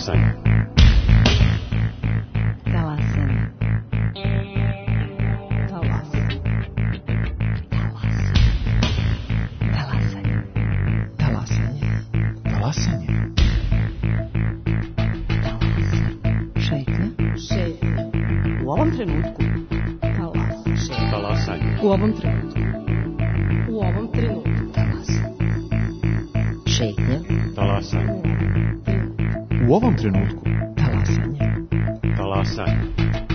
Talasanje. Talasanje. Talasanje. Talasanje. Talasanje. Talasanje. Šetnja. Šetnja. U ovom trenutku. Talasanje. Talasanje. U ovom trenutku. U ovom trenutku. Talasanje. Šetnja. Talasanje. U ovom trenutku. Talasanje. Talasanje.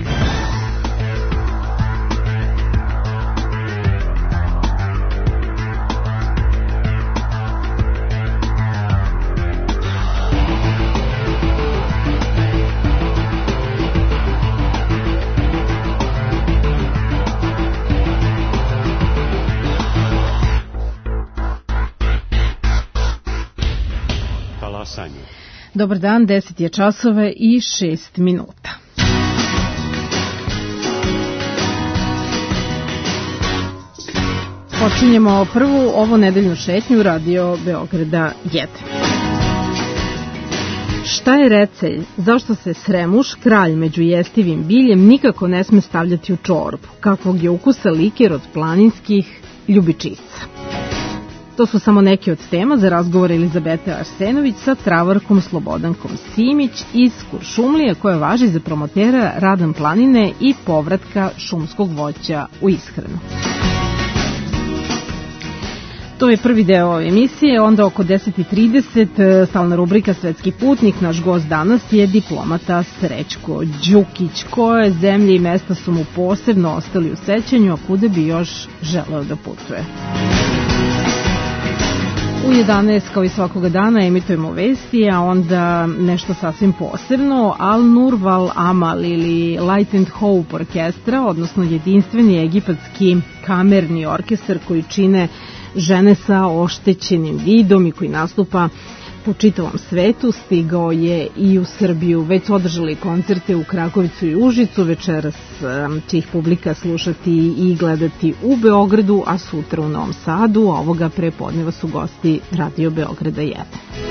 Talasanje. Dobar dan, 10 je časova i 6 minuta. Počinjemo prvu ovo nedeljnu šetnju Radio Beograda 1. Šta je recelj? Zašto se sremuš, kralj među jestivim biljem, nikako ne sme stavljati u čorbu? Kakvog je ukusa liker od planinskih ljubičica? To su samo neke od tema za razgovor Elizabete Arsenović sa travarkom Slobodankom Simić iz Kuršumlije, koja važi za promotera Radan planine i povratka šumskog voća u ishranu. To je prvi deo emisije, onda oko 10:30 stalna rubrika Svetski putnik. Naš gost danas je diplomata Srećko Đukić, koje zemlje i mesta su mu posebno ostali u sećanju, a kuda bi još želeo da putuje. U 11, kao i svakoga dana, emitujemo vesti, a onda nešto sasvim posebno. Al Nur Wal Amal ili Light and Hope orkestra, odnosno jedinstveni egipatski kamerni orkestar koji čine žene sa oštećenim vidom i koji nastupa po čitavom svetu, stigao je i u Srbiju. Već su održali koncerte u Kragovicu i Užicu, večeras će ih publika slušati i gledati u Beogradu, a sutra u Novom Sadu, a ovoga prepodneva su gosti Radio Beograda 1.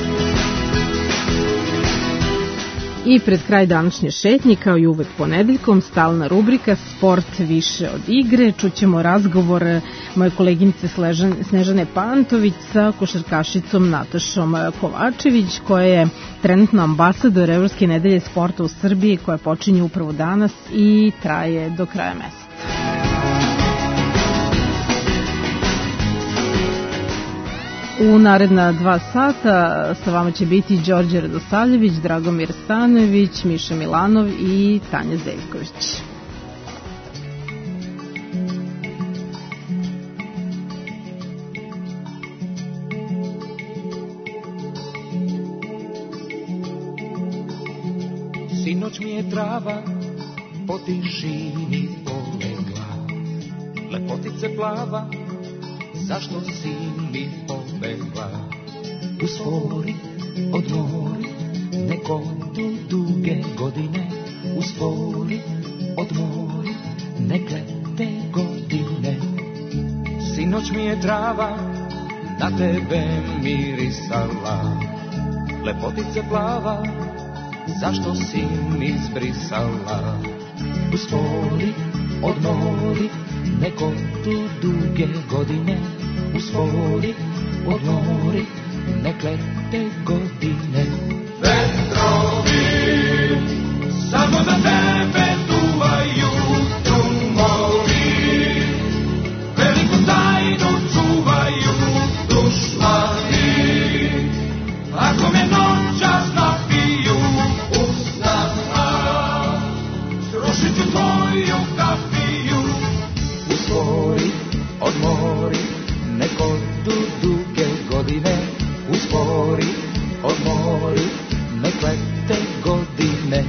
I pred kraj današnje šetnje, kao i uvek ponedeljkom, stalna rubrika Sport više od igre. Čućemo razgovor moje koleginice Snežane Pantović sa košarkašicom Natašom Kovačević, koja je trenutno ambasador Evropske nedelje sporta u Srbiji, koja počinje upravo danas i traje do kraja meseca. U naredna 2 sata sa vama će biti Đorđe Radosavljević, Dragomir Stanojević, Miša Milanov i Tanja Zeljković. Sinoć mi je trava po tišini polegla, lepotice plava, zašto si mi pobegla? Uspori, odmori, neko duge godine. Uspori, odmori, neke te godine. Sinoć mi je trava na tebe mirisala, lepotice plava, zašto si mi zbrisala? Uspori, odmori, neko duge godine. Uspori, odmori, nek lete godine. Vetrovi samo za tebe duvaju, trumovi veliku tajnu čuvaju. Dušmani, ako me noćas napiju, usnama srušit ću tvoju kafiju. Uspori, odmori, neko duge godine. Uspori, odmori, nek lete godine.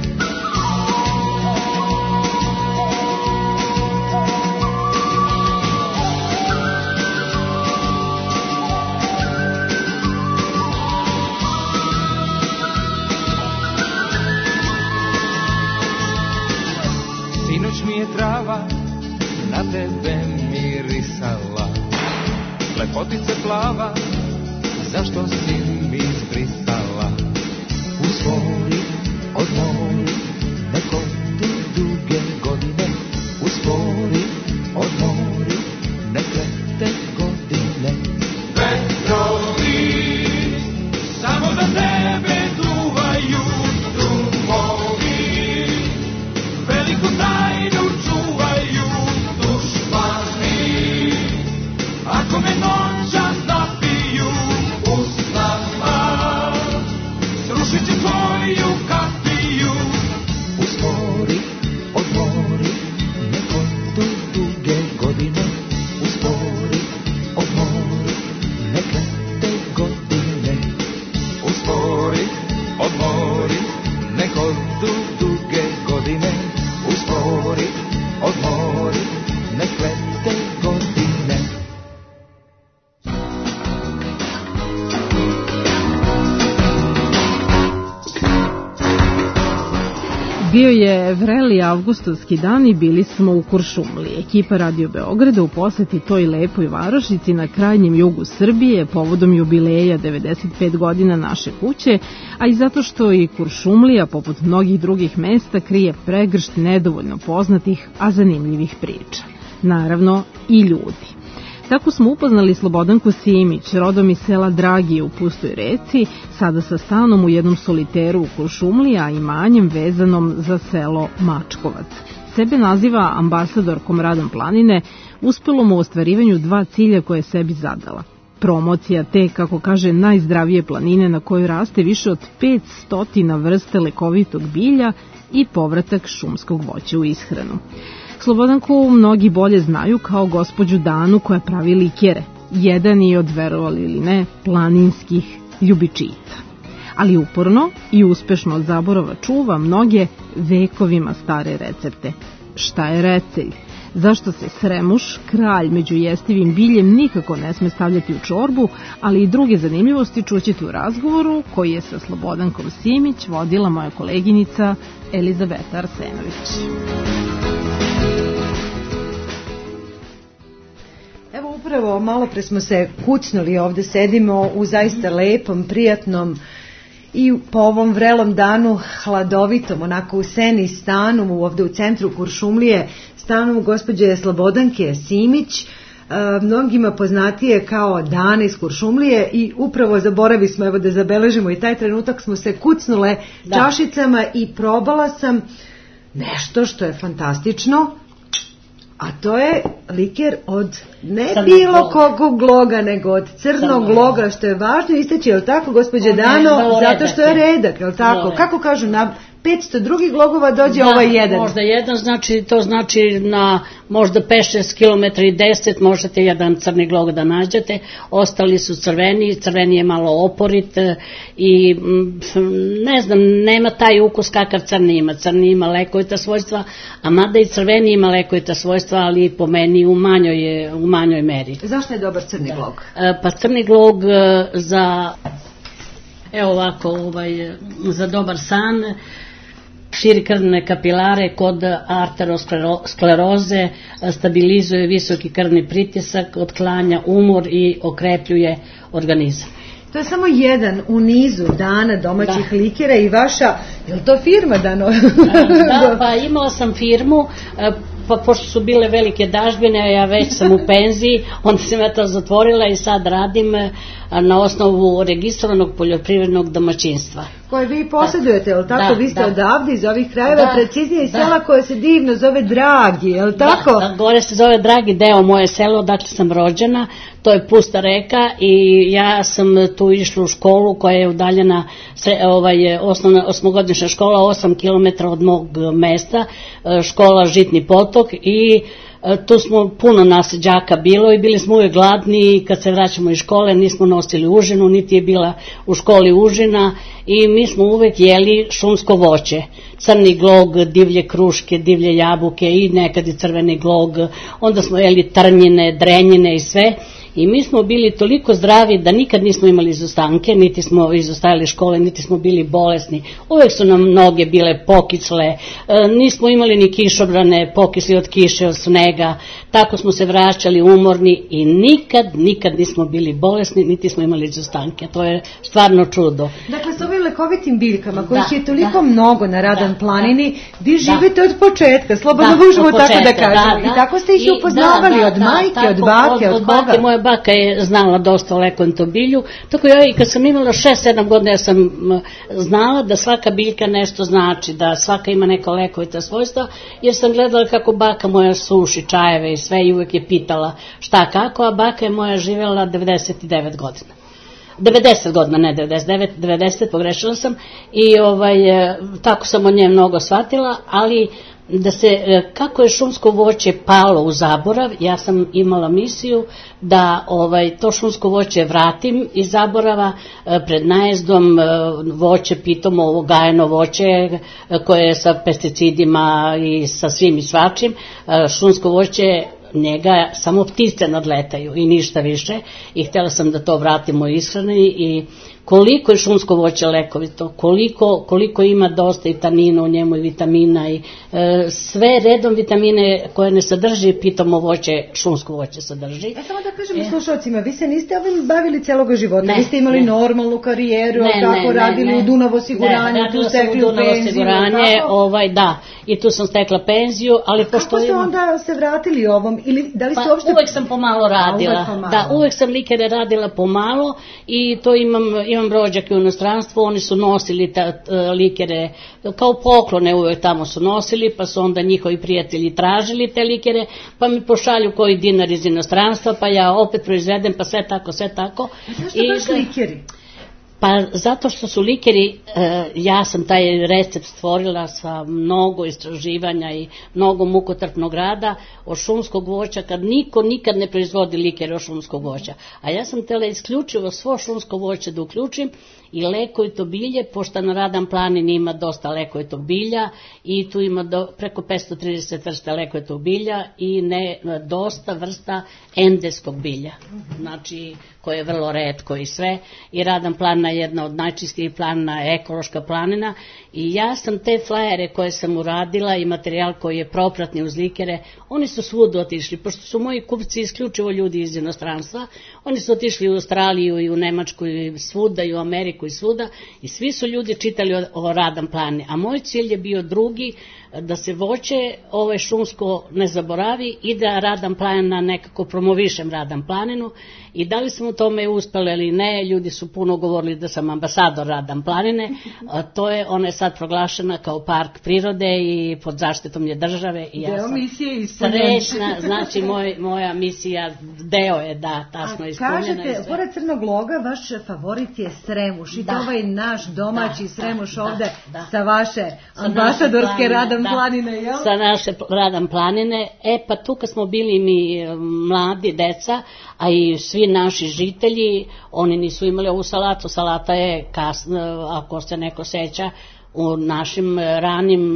Sinoć mi je trava na tebe mirisala, lepotice plava, zašto si mi zbrisala? Uspori, odmori, neko tu duge godine, uspori, odmori, neke te godine. Vetrovi samo za tebe duvaju, drumovi veliku tajnu čuvaju, dušmani ako me noćas napiju usnama, srušit će tvoju kapiju. Uspori, odmori, neko tu duge godine, uspori, odmori, neke te godine. Uspori, odmori, neko tu duge godine. Uspori, odmori, neke te godine. Bio je vreli avgustovski dan i bili smo u Kuršumliji. Ekipa Radio Beograda u poseti toj lepoj varošici na krajnjem jugu Srbije povodom jubileja 95 godina naše kuće, a i zato što i Kuršumlija, poput mnogih drugih mesta, krije pregršt nedovoljno poznatih, a zanimljivih priča. Naravno i ljudi. Tako smo upoznali Slobodanku Simić, rodom iz sela Dragije u Pustoj reci, sada sa stanom u jednom soliteru u Kuršumliji, a imanjem vezanom za selo Mačkovac. Sebe naziva ambasadorkom Radan planine, uspelo mu u ostvarivanju 2 cilja koje je sebi zadala. Promocija te, kako kaže, najzdravije planine na kojoj raste više od 500 vrste lekovitog bilja i povratak šumskog voća u ishranu. Slobodanku mnogi bolje znaju kao gospođu Danu koja pravi likere, jedan i od, verovali ili ne, planinskih ljubičica. Ali uporno i uspešno od zaborava čuva mnoge vekovima stare recepte. Šta je recelj? Zašto se sremuš, kralj među jestivim biljem, nikako ne sme stavljati u čorbu, ali i druge zanimljivosti čućete u razgovoru koji je sa Slobodankom Simić vodila moja koleginica Elizaveta Arsenović. Evo upravo malo pre smo se kucnuli, ovde sedimo u zaista lepom, prijatnom i po ovom vrelom danu hladovitom, onako u seni stanu ovde u centru Kuršumlije, stanu gospođe Slobodanke Simić, mnogima poznatije kao Dana iz Kuršumlije, i upravo zaboravi smo, evo da zabeležimo i taj trenutak, smo se kucnule čašicama i probala sam nešto što je fantastično, a to je liker od ne bilo kog loga, nego od crnog loga, što je važno istaći, je li tako, gospođe Dano, zato što je redak, je li tako? Kako kažu, na 500 drugih logova dođe ovaj jedan. Možda jedan, to znači na možda 5-6 km i 10 možete jedan crni glog da nađete, ostali su crveni je malo oporit i ne znam, nema taj ukus kakav crni ima lekovita svojstva, a mada i crveni ima lekovita svojstva, ali po meni u manjoj meri. Zašto je dobar crni glog? Pa crni glog za, evo ovako, za dobar san, širi krvne kapilare kod arteroskleroze, stabilizuje visoki krvni pritisak, otklanja umor i okrepljuje organizam. To je samo jedan u nizu dana domaćih likera i vaša, je li to firma Dano? Da, pa imala sam firmu, pa pošto su bile velike dažbine, a ja već sam u penziji, onda sam ja to zatvorila i sad radim na osnovu registrovanog poljoprivrednog domaćinstva. Koje vi posjedujete, je li tako? Vi ste odavde iz ovih krajeva, preciznije iz sela koje se divno zove Dragi, je li tako? Da, gore se zove Dragi, deo moje selo, dakle sam rođena, to je Pusta reka i ja sam tu išla u školu koja je udaljena, osmogodišnja škola, 8 km od mog mesta, škola Žitni potok, i tu smo puno nas đaka bilo i bili smo uvijek gladni i kad se vraćamo iz škole nismo nosili užinu, niti je bila u školi užina i mi smo uvijek jeli šumsko voće, crni glog, divlje kruške, divlje jabuke i nekad i crveni glog, onda smo jeli trnjine, drenjine i sve. I mi smo bili toliko zdravi da nikad nismo imali izostanke, niti smo izostajali škole, niti smo bili bolesni. Uvijek su nam noge bile pokisle, nismo imali ni kišobrane, pokisli od kiše, od snega, tako smo se vraćali umorni i nikad nismo bili bolesni, niti smo imali izostanke. To je stvarno čudo. Dakle, s ovim lekovitim biljkama, kojih Da, je toliko da. mnogo na Radan Da, planini, vi Da. živite od početka, slobodno Da, možemo od tako da početka, kažemo. I tako ste ih i upoznavali od majke, od bake, od koga? Bake, moja baka je znala dosta o lekovitom bilju, tako ja i kad sam imala 6-7 godina ja sam znala da svaka biljka nešto znači, da svaka ima neka lekovita svojstva, jer sam gledala kako baka moja suši čajeve i sve i uvek je pitala šta kako, a baka je moja živjela 99 godina. 90 godina, ne 99, 90, pogrešila sam i tako sam od nje mnogo shvatila, ali da se, kako je šumsko voće palo u zaborav, ja sam imala misiju da to šumsko voće vratim iz zaborava pred najezdom, voće pitomo, gajeno voće koje je sa pesticidima i sa svim i svačim, šumsko voće njega samo ptice nadletaju i ništa više i htjela sam da to vratimo ishrani i koliko je šumsko voće lekovito, koliko ima dosta i tanina u njemu i vitamina i sve redom vitamine koje ne sadrži pitomo voće, šumsko voće sadrži. Ja samo da kažem slušalcima, vi se niste ovim bavili celoga života, vi ste imali normalnu karijeru, radili u Dunav osiguranju, tu stekli u penziju. Da, i tu sam stekla penziju, ali pošto... Kako ste onda se vratili ovom? Ili da li ste uopšte... Uvek sam pomalo radila. Da, uvek sam likere radila pomalo i to imam rođake u inostranstvu, oni su nosili likere, kao poklone uvek tamo su nosili, pa su onda njihovi prijatelji tražili te likere, pa mi pošalju koji dinar iz inostranstva, pa ja opet proizvedem, pa sve tako. Zašto baš likeri? Pa zato što su likeri, ja sam taj recept stvorila sa mnogo istraživanja i mnogo mukotrpnog rada od šumskog voća, kad niko nikad ne proizvodi likere od šumskog voća. A ja sam htjela isključivo svo šumsko voće da uključim i lekovito bilje, pošto na Radan planini ima dosta lekovitog bilja i tu ima preko 530 vrsta lekovitog bilja i dosta vrsta endeskog bilja, znači koje je vrlo retko i sve. I Radan planina je jedna od najčistijih planina, ekološka planina i ja sam te flajere koje sam uradila i materijal koji je propratni uz likere, oni su svud otišli, pošto su moji kupci isključivo ljudi iz inostranstva, oni su otišli u Australiju i u Nemačku i svuda i u Ameriku i svuda i svi su ljudi čitali o Radan planini, a moj cilj je bio drugi, da se voće šumsko ne zaboravi i da Radan planina nekako promovišem Radan planinu i da li sam u tome uspela ili ne, ljudi su puno govorili da sam ambasador Radan planine, ona je sad proglašena kao park prirode i pod zaštitom je države i ja sam srećna, znači moja misija deo je da tasno ispunjena. Kažete, pored crnog loga, vaš favorit je Sremuš i to ovaj naš domaći Sremuš ovde sa vaše ambasadorske Radan planine, jel? Sa naše Radan planine, pa tu kad smo bili mi mladi, deca, a i svi naši žitelji, oni nisu imali ovu salatu, salata je kasno, ako se neko seća, u našim ranim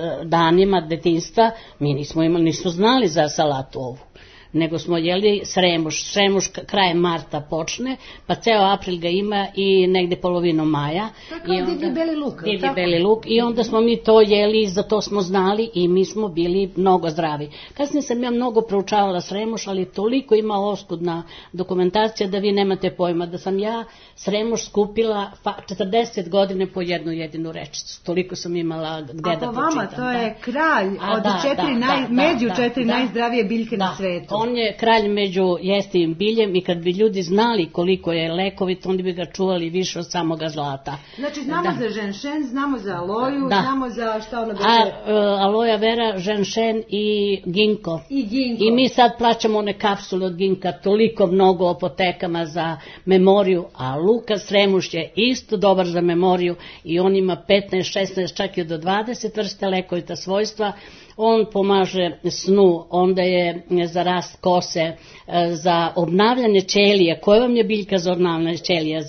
danima detinjstva, mi nismo znali za salatu ovu, nego smo jeli Sremuš krajem marta počne, pa ceo april ga ima i negde polovinu maja. Tako je divlji beli luk. Divlji beli luk i onda smo mi to jeli, za to smo znali i mi smo bili mnogo zdravi. Kasnije sam ja mnogo proučavala Sremuš, ali toliko ima oskudna dokumentacija da vi nemate pojma, da sam ja Sremuš skupila 40 godine po jednu jedinu rečicu. Toliko sam imala gde da pročitam. A po vama to je kralj od među četiri najzdravije biljke na svetu. On je kralj među jestivim biljem i kad bi ljudi znali koliko je lekovit, oni bi ga čuvali više od samoga zlata. Znači znamo za ženšen, znamo za aloju, znamo za šta ono beše? Aloja vera, ženšen i ginko. I mi sad plaćamo one kapsule od ginka, toliko mnogo apotekama za memoriju, a Lukas Sremuš je isto dobar za memoriju i on ima 15, 16, čak i do 20 vrste lekovita svojstva. On pomaže snu, onda je za rast kose, za obnavljanje ćelije. Koja vam je biljka za obnavljanje ćelije?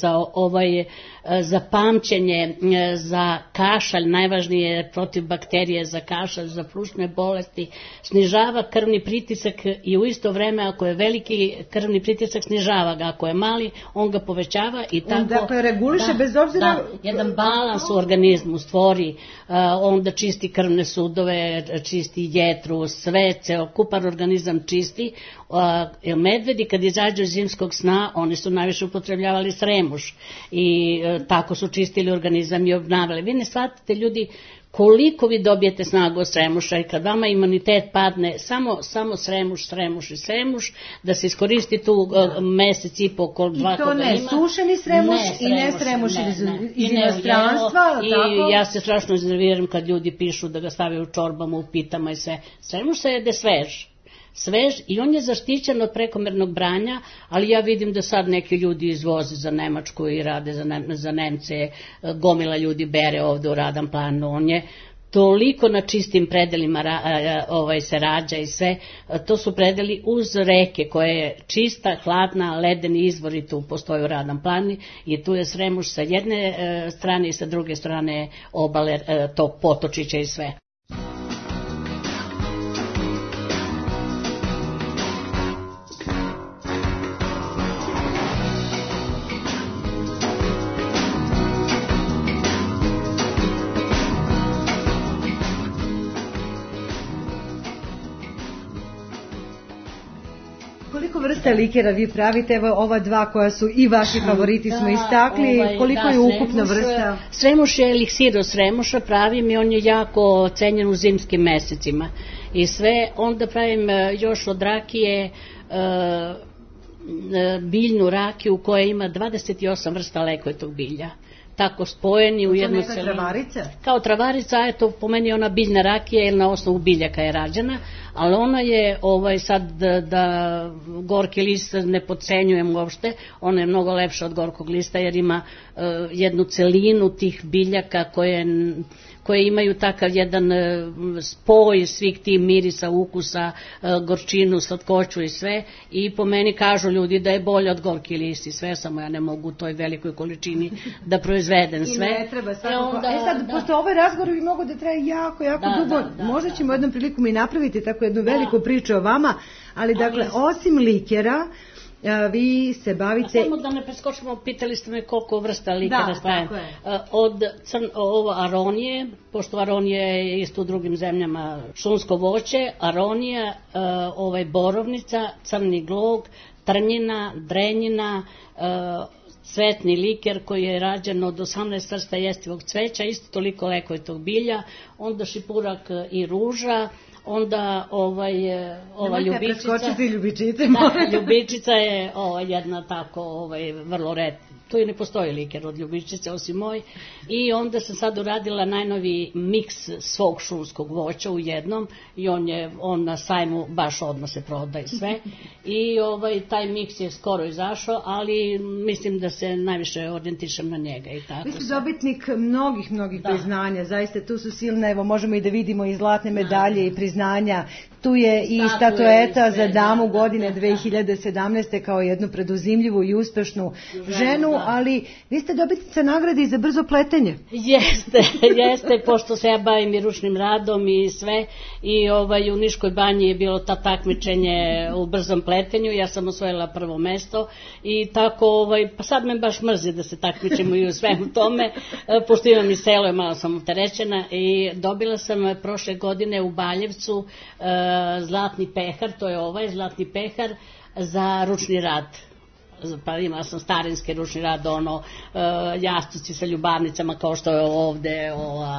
Za pamćenje, za kašalj, najvažnije je protiv bakterije, za kašalj, za plućne bolesti, snižava krvni pritisak i u isto vreme ako je veliki krvni pritisak snižava ga, ako je mali on ga povećava i tako. Dakle, reguliše bez obzira... jedan balans u organizmu stvori, onda čisti krvne sudove, čisti jetru, sve, celokupan organizam čisti, Jer medvedi kad izađu iz zimskog sna, oni su najviše upotrebljavali sremuš i tako su čistili organizam i obnavljali. Vi ne shvatite, ljudi, koliko vi dobijete snagu od sremuša i kad vama imunitet padne, samo sremuš, da se iskoristi tu mesec i po, dva koga ima. I to ne sušeni sremuš i ne sremuš iz inostranstva. I ja se strašno iznerviram kad ljudi pišu da ga stavaju u čorbama, u pitama i sve. Sremuš se jede svež i on je zaštićen od prekomernog branja, ali ja vidim da sad neki ljudi izvoze za Nemačku i rade za Nemce, gomila ljudi bere ovde u Radan Planu, on je toliko na čistim predelima se rađa i sve, to su predeli uz reke koje je čista, hladna, ledeni izvori tu postoje u Radan Plani i tu je sremuš sa jedne strane i sa druge strane obale tog potočića i sve. Koliko vrsta likera vi pravite? Evo ova dva koja su i vaši favoriti smo istakli. Koliko je ukupna vrsta? Sremuš je eliksir od sremuša, pravim i on je jako cenjen u zimskim mesecima. I sve, onda pravim još od rakije biljnu rakiju koja ima 28 vrsta lekovitog bilja. Tako spojeni u jednu celinu. Travarica? Kao travarica, eto, po meni ona biljna rakija jer na osnovu biljaka je rađena, ali ona je sad da gorki list ne podcenjujem uopšte, ona je mnogo lepša od gorkog lista jer ima jednu celinu tih biljaka koje imaju takav jedan spoj svih tih mirisa, ukusa, gorčinu, slatkoću i sve, i po meni kažu ljudi da je bolje od gorki list i sve, samo ja ne mogu u toj velikoj količini da proizvedem sve. I ne treba svakako. Sad, pošto ovaj razgovor bi mogo da traje jako dugo, možda ćemo jednom priliku mi napraviti tako jednu veliku priču o vama, ali dakle, osim likera, vi se bavite... Samo da ne preskočimo, pitali ste me koliko vrsta likera stavim. Od aronije, pošto aronije je isto u drugim zemljama šumsko voće, aronija, borovnica, crni glog, trnjina, drenjina, cvetni liker koji je rađen od 18 vrsta jestivog cveća, isto toliko lekovitog bilja, onda šipurak i ruža, onda ova ljubičica. Da, ljubičica je jedna tako vrlo redka. Tu i ne postoji liker od ljubičice osim moj. I onda sam sad uradila najnoviji miks svog šumskog voća u jednom i on na sajmu baš odmah se proda i sve. I taj miks je skoro izašao, ali mislim da se najviše orijentišem na njega i tako. Vi ste dobitnik mnogih priznanja, zaista tu su silne, evo možemo i da vidimo i zlatne medalje i priznanja. Tu je i statueta za damu godine 2017. kao jednu preduzimljivu i uspešnu ženu, ali vi ste dobitnica nagrade i za brzo pletenje. Jeste, pošto se ja bavim i ručnim radom i sve, i u Niškoj banji je bilo ta takmičenje u brzom pletenju, ja sam osvojila prvo mesto i tako, pa sad me baš mrzi da se takmičimo i u svemu tome, pošto imam i selo i malo sam uterećena, i dobila sam prošle godine u Baljevcu zlatni pehar, to je zlatni pehar za ručni rad. Pa imala sam starinski ručni rad, jastuci sa ljubavnicama kao što je ovde,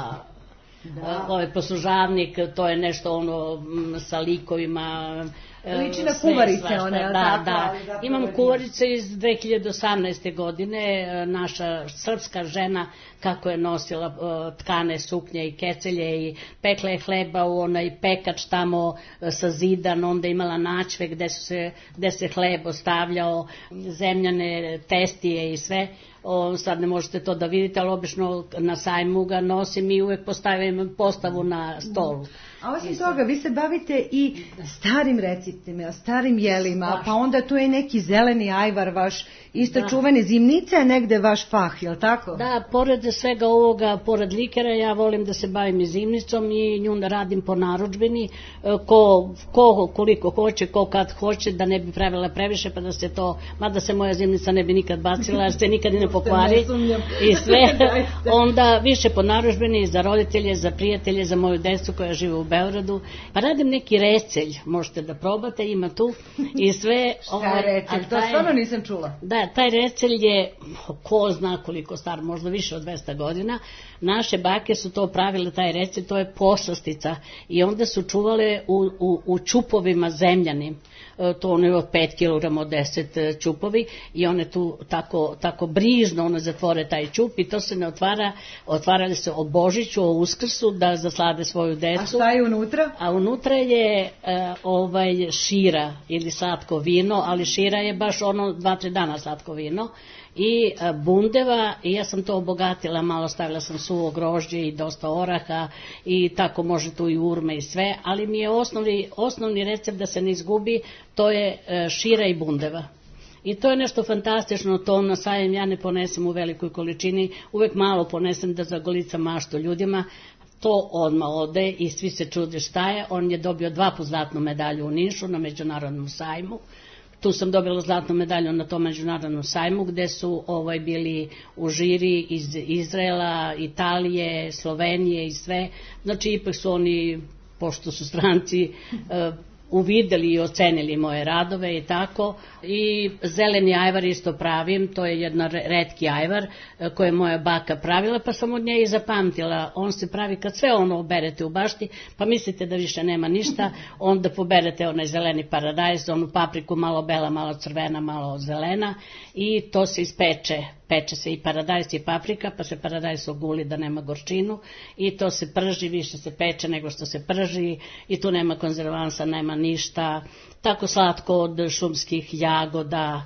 ovaj poslužavnik, to je nešto sa likovima. Liči na kuvarice one. Da. Imam kuvarice iz 2018. godine, naša srpska žena kako je nosila tkane suknje i kecelje i pekla je hleba u onaj pekač tamo sa zidan, onda imala načve gde se hleb ostavljao, zemljane testije i sve. Sad ne možete to da vidite, ali obično na sajmu ga nosim i uvek postavim postavu na stolu. A osim toga, vi se bavite i starim receptima, starim jelima, pa onda tu je neki zeleni ajvar vaš, isto čuvene zimnice, a negde vaš fah, je li tako? Da, pored svega ovoga, pored likera, ja volim da se bavim i zimnicom i nju radim po narudžbini, ko koliko hoće, ko kad hoće, da ne bi pravila previše, pa da se to, mada se moja zimnica ne bi nikad bacila, jer se nikad ne pokvari i sve, onda više po narudžbini za roditelje, za prijatelje, za moju decu koja žive u Beogradu, pa radim neki recelj, možete da probate, ima tu i sve. Šta je recelj? To stvarno nisam čula. Da, taj recelj je, ko zna koliko star, možda više od 200 godina. Naše bake su to pravile, taj recelj, to je poslastica i onda su čuvale u čupovima zemljanim. To ono je od 5 kg, od 10 čupovi i one tu tako brižno one zatvore taj čup i to se ne otvara, otvarali se o Božiću, o Uskrsu da zaslade svoju decu. A šta je unutra? A unutra je šira ili slatko vino, ali šira je baš ono 2-3 dana slatko vino i bundeva i ja sam to obogatila, malo stavila sam suvo grožđe i dosta oraha i tako može tu i urme i sve, ali mi je osnovni recept da se ne izgubi, to je šira i bundeva. I to je nešto fantastično, to na Sajam ja ne ponesem u velikoj količini, uvek malo ponesem da zagolicam maštu ljudima, to odmah ode i svi se čude šta je. On je dobio 2 puta zlatnu medalju u Nišu na međunarodnom sajmu. Tu sam dobila zlatnu medalju na tom međunarodnom sajmu gde su bili u žiri iz Izraela, Italije, Slovenije i sve. Znači ipak su oni, pošto su stranci, uvideli i ocenili moje radove i tako. I zeleni ajvar isto pravim, to je jedan retki ajvar koje je moja baka pravila, pa sam od nje i zapamtila. On se pravi kad sve ono oberete u bašti, pa mislite da više nema ništa, onda poberete onaj zeleni paradajz, onu papriku malo bela, malo crvena, malo zelena i to se ispeče. Peče se i paradajz i paprika, pa se paradajz oguli da nema gorčinu i to se prži, više se peče nego što se prži i tu nema konzervansa, nema ništa, tako slatko od šumskih jagoda,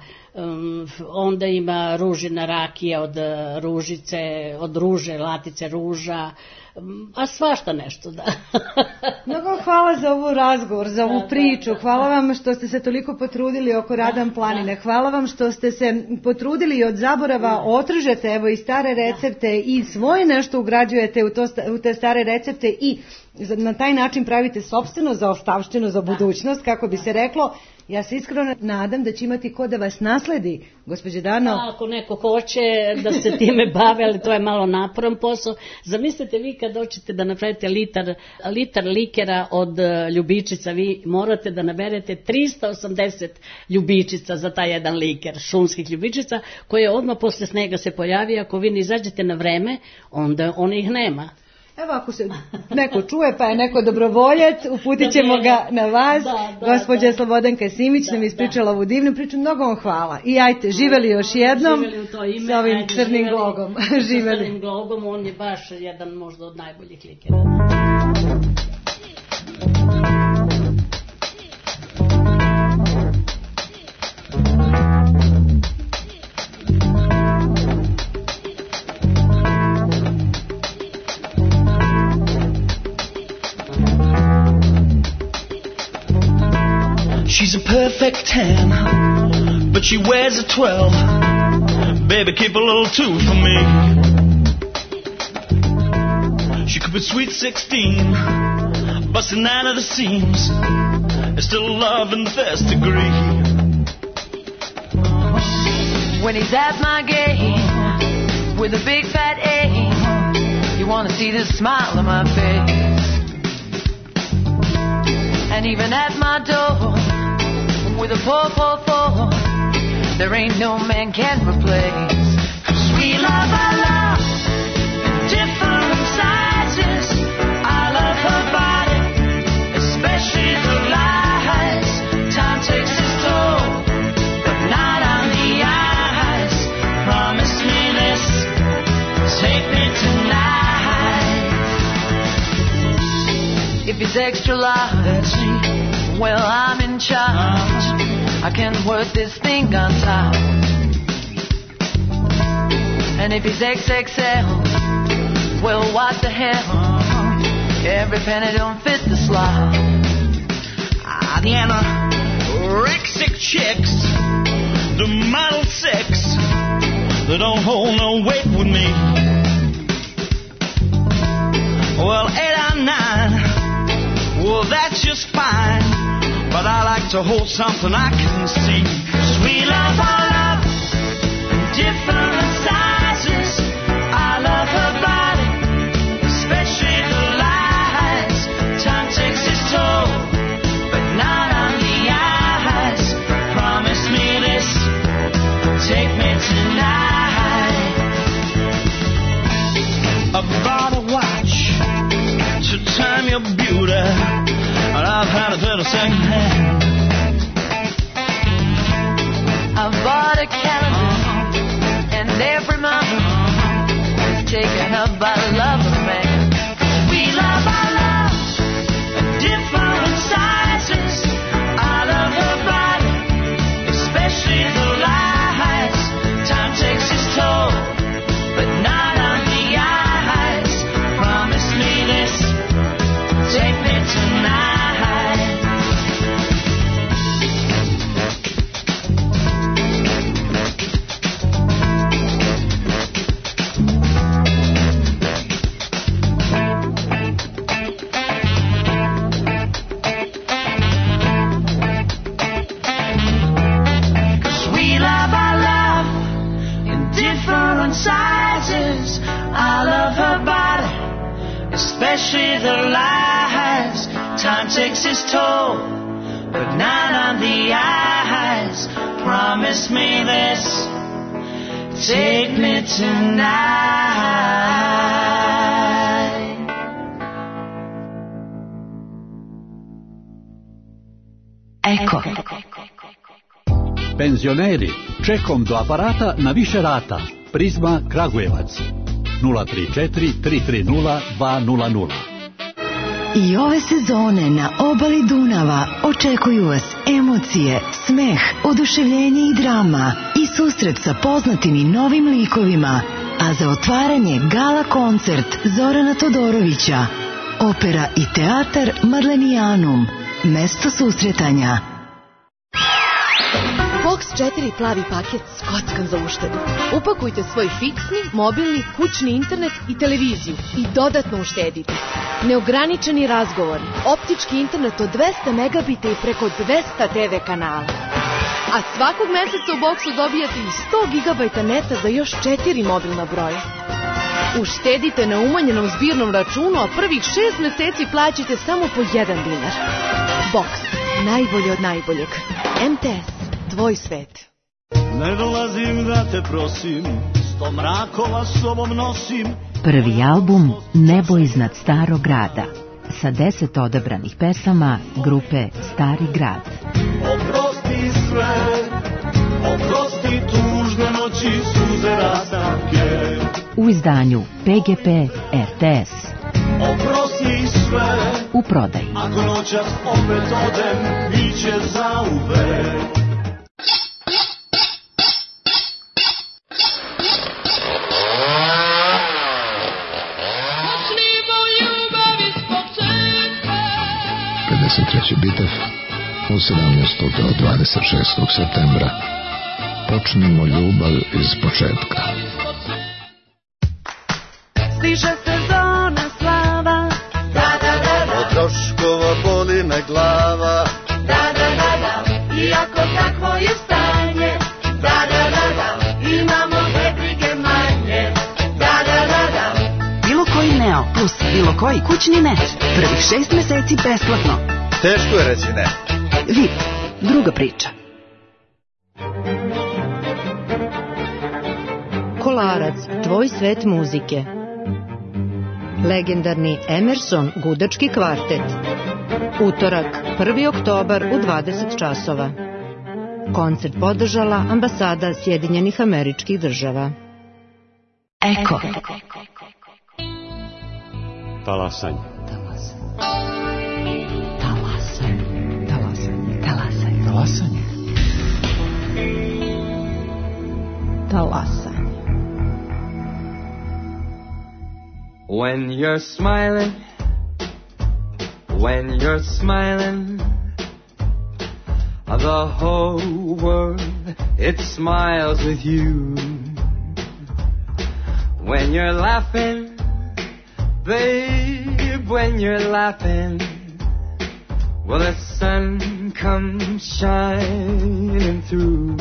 onda ima ružina rakija od ružice, od ruže, latice ruža, a svašta nešto, da. Mnogo hvala za ovu razgovor, za ovu priču. Hvala vam što ste se toliko potrudili oko Radan planine. Hvala vam što ste se potrudili i od zaborava otržete evo i stare recepte i svoje nešto ugrađujete u te stare recepte i na taj način pravite sopstveno zaostavštinu za budućnost, kako bi se reklo. Ja se iskreno nadam da će imati ko da vas nasledi, gospođe Dano. Ako neko hoće da se time bave, ali to je malo naporan posao. Zamislite vi kad hoćete da napravite litar likera od ljubičica, vi morate da naberete 380 ljubičica za taj jedan liker, šumskih ljubičica, koje odmah posle snega se pojavi. Ako vi ne izađete na vreme, onda ih nema. Evo, ako se neko čuje pa je neko dobrovoljac, uputit ćemo ga na vas. Gospođa Slobodanka Simić nam ispričala ovu divnu priču. Mnogo vam hvala. I ajte, živeli još jednom sa ovim crnim glogom. Živeli. Crnim glogom, on je baš jedan možda od najboljih likera. She's a perfect 10, but she wears a 12. Baby, keep a little 2 for me. She could be sweet 16, busting out of the seams, and still love in the first degree. When he's at my gate with a big fat A, you wanna see the smile on my face. And even at my door with a 444, there ain't no man can replace. 'Cause we love our love in different sizes. I love her body, especially the lies. Time takes its toll, but not on the eyes. Promise me this, take me tonight. If it's extra large, well, I'm in charge. I can work this thing on top. And if he's XXL, well, what the hell? Every penny don't fit the slot. The anorexic chicks, the model 6, they don't hold no weight with me. Well, 8 or 9, well, that's just fine. But I like to hold something I can see. 'Cause we love our love in different sizes. I love her body, especially the lies. Time to second hand. I bought a calendar, and every month is taken up by the love of man. We love our love, different sizes. I love her body, especially the lies. Time takes its toll, but not on the eyes. Promise me this, take me tonight. Sizes. I love her body, especially the lies. Time takes its toll, but not on the eyes. Promise me this, take me tonight. Eko. Penzioneri, čekom do aparata na više rata. Prizma Kragujevac 034 330 200. I ove sezone na obali Dunava očekuju vas emocije, smeh, oduševljenje i drama i susret sa poznatim i novim likovima, a za otvaranje gala koncert Zorana Todorovića, opera i teatar Marlenijanum, mesto susretanja. Box 4 plavi paket skockan za uštedu. Upakujte svoj fiksni, mobilni, kućni internet i televiziju i dodatno uštedite. Neograničeni razgovori, optički internet od 200 megabita i preko 200 TV kanala. A svakog meseca u Boxu dobijate i 100 gigabajta neta za još 4 mobilna broja. Uštedite na umanjenom zbirnom računu, a prvih 6 meseci plaćate samo po 1 dinar. Box, najbolje od najboljeg. MTS. Tvoj svet. Ne dolazim da te prosim, 100 mrakova sobom nosim. Prvi album Nebo iznad starog grada sa 10 odabranih pesama grupe Stari grad. Oprosti sve, oprosti tužne noći, suze rastanke. U izdanju PGP RTS. Oprosti sve, u prodaji. Ako noćas opet odem, biće zauvek. Treći bitev u 17. do 26. septembra. Počnimo ljubav iz početka. Stiže sezona slava, da, da, da, da. Od troškova boli me glava, da, da, da, da. Iako takvo je stanje, da, da, da, da. Imamo dve brige manje, da, da, da, da. Bilo koji Neo plus bilo koji kućni net, prvih 6 meseci besplatno. Teško je reći ne. VIP, druga priča. Kolarac, tvoj svet muzike. Legendarni Emerson gudački kvartet. Utorak, 1. oktobar u 20 časova. Koncert podržala ambasada Sjedinjenih Američkih Država. Eko. Talasanje. Talasanje. Talasanje. When you're smiling, the whole world, it smiles with you. When you're laughing, babe, when you're laughing, well, the sun comes shining through.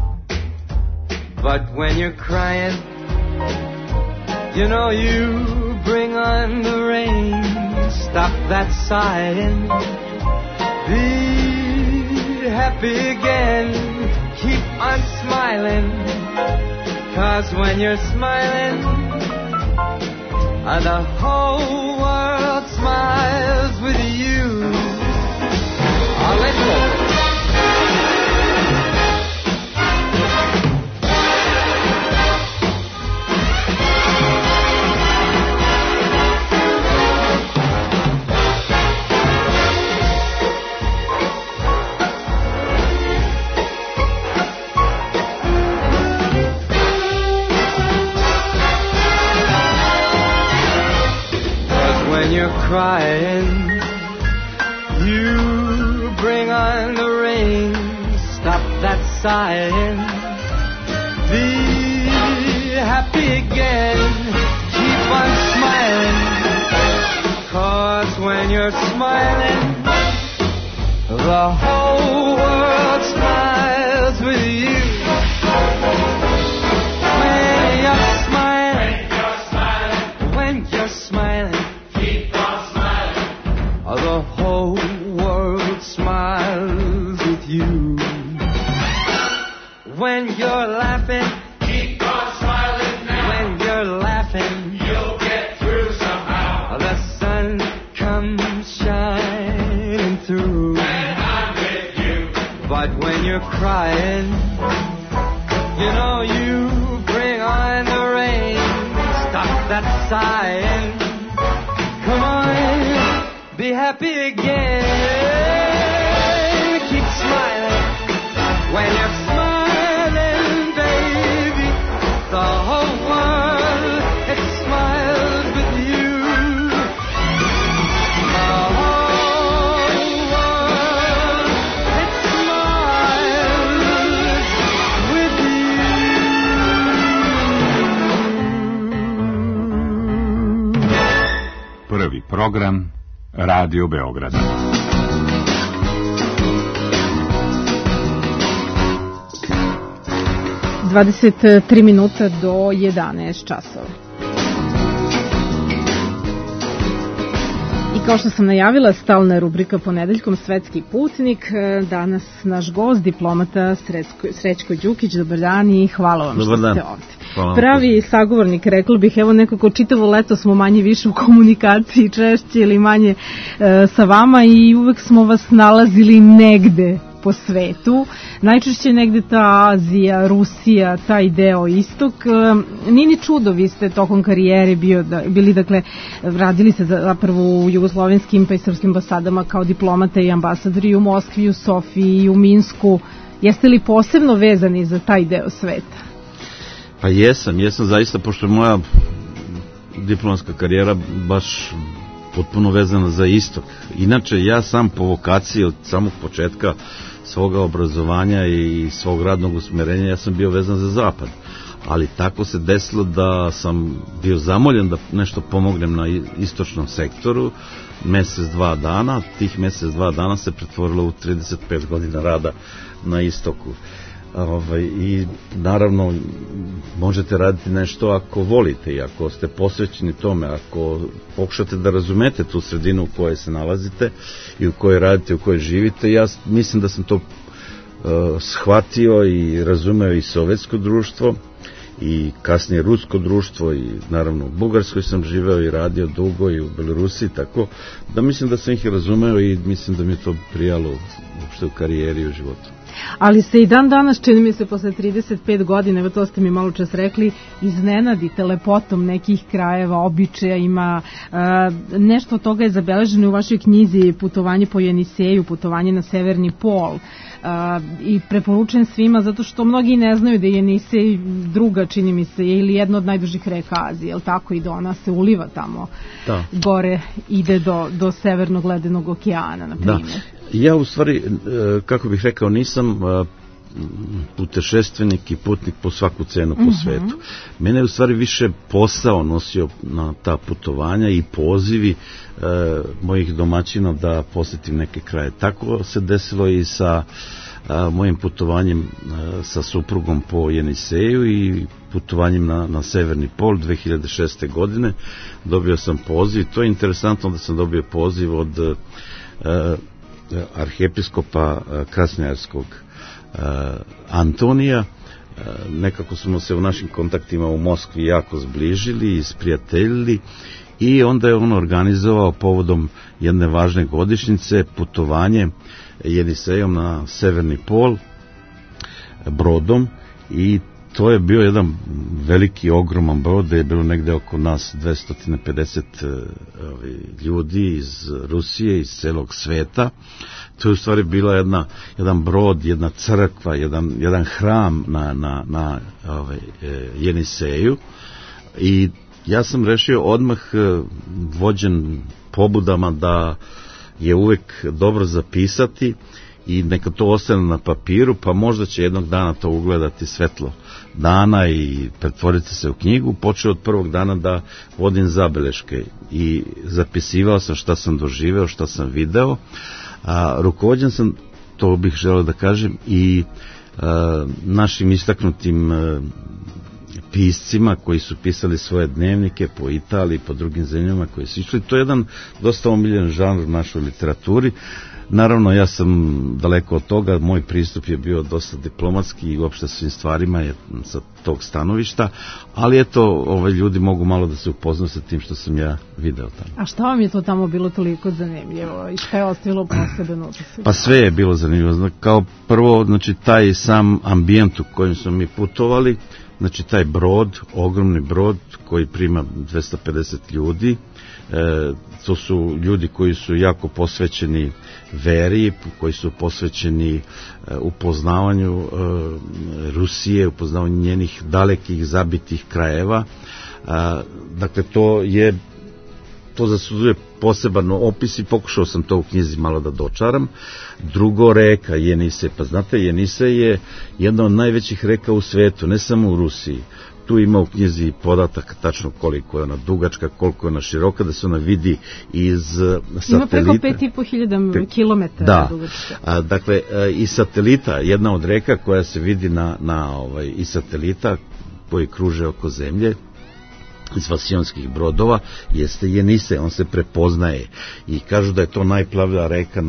But when you're crying, you know you bring on the rain. Stop that sighing, be happy again. Keep on smiling, 'cause when you're smiling, the whole world smiles with you. Crying, you bring on the rain. Stop that sighing. Be happy again. Keep on smiling. 'Cause when you're smiling, the whole world smiles with you. When you're smiling, when you're smiling. The whole world smiles with you. When you're laughing, keep on smiling now. When you're laughing, you'll get through somehow. The sun comes shining through. When I'm with you. But when you're crying, you know you bring on the rain. Stop that sighing. Come on. Be happy again. Keep smiling. When you're smiling, baby, the whole world, it smiles with you. The whole world, it smiles with you. Prvi program Radio Beograda. Dvadeset 3 minuta do 11 časova. I kao što sam najavila, stalna rubrika Ponedeljkom Svetski putnik. Danas naš gost, diplomata Srećko Đukić. Dobar dan i hvala vam što ste ovde. Pravi sagovornik, rekla bih, evo nekako čitavo leto smo manje više u komunikaciji, češće ili manje sa vama i uvek smo vas nalazili negde po svetu, najčešće negde ta Azija, Rusija, taj deo istok. Nije ni čudo, vi ste tokom karijere bili, dakle, radili se zapravo u jugoslovenskim pa i srpskim ambasadama kao diplomata i ambasadori u Moskvi, u Sofiji i u Minsku. Jeste li posebno vezani za taj deo sveta? Pa jesam zaista, pošto je moja diplomatska karijera baš potpuno vezana za istok. Inače, ja sam po vokaciji od samog početka svoga obrazovanja i svog radnog usmerenja, ja sam bio vezan za zapad. Ali tako se desilo da sam bio zamoljen da nešto pomognem na istočnom sektoru mesec, 2 dana. Tih mesec, 2 dana se pretvorilo u 35 godina rada na istoku. I naravno možete raditi nešto ako volite i ako ste posvećeni tome, ako pokušate da razumete tu sredinu u kojoj se nalazite i u kojoj radite, u kojoj živite. Ja mislim da sam to shvatio i razumeo i sovjetsko društvo i kasnije rusko društvo i naravno u Bugarskoj sam živeo i radio dugo i u Belorusiji, tako da mislim da sam ih razumeo i mislim da mi je to prijalo uopšte u karijeri i u životu. Ali se i dan danas, čini mi se, posle 35 godina, evo to ste mi malo čas rekli, iznenadite lepotom nekih krajeva, običaja, ima nešto od toga je zabeleženo u vašoj knjizi Putovanje po Jeniseju, putovanje na severni pol, i preporučujem svima zato što mnogi ne znaju da je Jenisej druga, čini mi se, ili jedna od najdužih reka Azije, jel tako, i da ona se uliva tamo gore, ide do severnog ledenog okeana, na primjer. Ja u stvari, kako bih rekao, nisam putešestvenik i putnik po svaku cenu po svetu. Mene je u stvari više posao nosio na ta putovanja i pozivi mojih domaćina da posjetim neke kraje. Tako se desilo i sa mojim putovanjem sa suprugom po Jeniseju i putovanjem na severni pol 2006. godine. Dobio sam poziv. To je interesantno da sam dobio poziv od arhijepiskopa krasnojarskog Antonija. Nekako smo se u našim kontaktima u Moskvi jako zbližili i sprijateljili i onda je on organizovao povodom jedne važne godišnjice putovanje Jenisejom na severni pol brodom i to je bio jedan veliki, ogroman brod, gde je bilo negde oko nas 250 ljudi iz Rusije, iz celog sveta. To je u stvari bila jedan brod, jedna crkva, jedan hram na Jeniseju i ja sam rešio odmah, vođen pobudama, da je uvek dobro zapisati i neka to ostane na papiru, pa možda će jednog dana to ugledati svetlo dana i pretvoriti se u knjigu. Počeo od prvog dana da vodim zabeleške i zapisivao sam šta sam doživeo, šta sam video. Rukovođen sam, to bih želeo da kažem, i našim istaknutim piscima koji su pisali svoje dnevnike po Italiji, po drugim zemljama koji su išli. To je jedan dosta omiljen žanr u našoj literaturi. Naravno, ja sam daleko od toga, moj pristup je bio dosta diplomatski i uopšte svim stvarima je sa tog stanovišta, ali eto, ljudi mogu malo da se upoznaju sa tim što sam ja video tamo. A šta vam je to tamo bilo toliko zanimljivo i šta je ostavilo poseban utisak? Pa sve je bilo zanimljivo. Kao prvo, znači, taj sam ambijent u kojem smo mi putovali, znači taj brod, ogromni brod koji prima 250 ljudi, to su ljudi koji su jako posvećeni veri, koji su posvećeni upoznavanju Rusije, upoznavanju njenih dalekih zabitih krajeva. Dakle, to zaslužuje poseban opis i pokušao sam to u knjizi malo da dočaram. Drugo, reka Jenisej. Pa znate, Jenisej je jedna od najvećih reka u svetu, ne samo u Rusiji. Tu ima u knjizi podatak tačno koliko je ona dugačka, koliko je ona široka, da se ona vidi iz satelita. Ima preko 5.500 kilometara da. dugačka. Dakle, iz satelita, jedna od reka koja se vidi iz satelita koji kruže oko zemlje, iz vasionskih brodova, jeste Jenisej, on se prepoznaje i kažu da je to najplavlja reka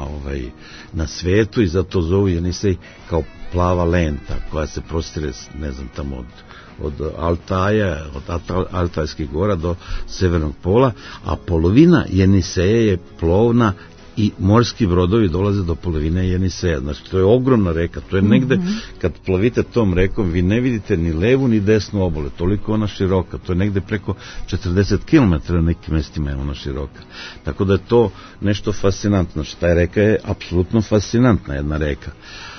na svetu i zato zovu Jenisej kao plava lenta koja se prostire, ne znam, tamo od Altaja, od Altajskih gora do severnog pola, a polovina Jeniseja je plovna i morski brodovi dolaze do polovine Jeniseja. Znači, to je ogromna reka, to je negde, kad plovite tom rekom, vi ne vidite ni levu ni desnu obale, toliko ona široka, to je negde preko 40 km na nekim mestima je ona široka. Tako da je to nešto fascinantno, znači, ta reka je apsolutno fascinantna jedna reka.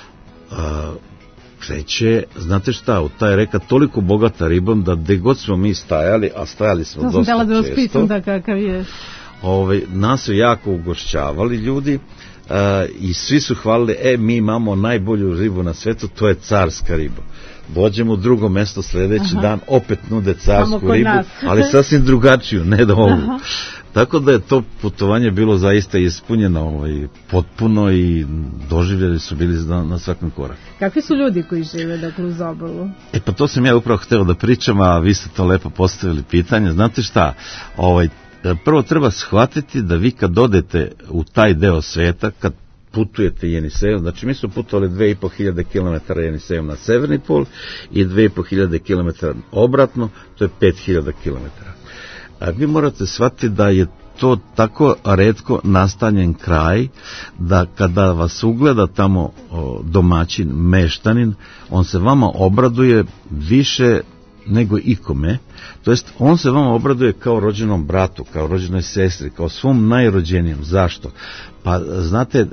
Treće, znate šta, ta je reka toliko bogata ribom da gde god smo mi stajali, a stajali smo dosta često. To sam htjela da vas pitam da kakav je. Nas su jako ugošćavali ljudi i svi su hvalili, mi imamo najbolju ribu na svetu, to je carska riba. Dođemo u drugo mesto sledeći dan, opet nude carsku ribu, ali sasvim drugačiju, ne da ovu. Tako da je to putovanje bilo zaista ispunjeno potpuno i doživljeni su bili na svakom koraku. Kakvi su ljudi koji žive dakle uz obalu? Pa to sam ja upravo hteo da pričam, a vi ste to lepo postavili pitanje. Znate šta, prvo treba shvatiti da vi kad odete u taj deo sveta, kad putujete Jenisejom, znači mi smo putovali 2500 km Jenisejom na severni pol i 2500 km obratno, to je 5000 km. Vi morate shvatiti da je to tako retko nastanjen kraj da kada vas ugleda tamo domaćin, meštanin, on se vama obraduje više nego ikome, to jest on se vama obraduje kao rođenom bratu, kao rođenoj sestri, kao svom najrođenijem. Zašto? Pa znate,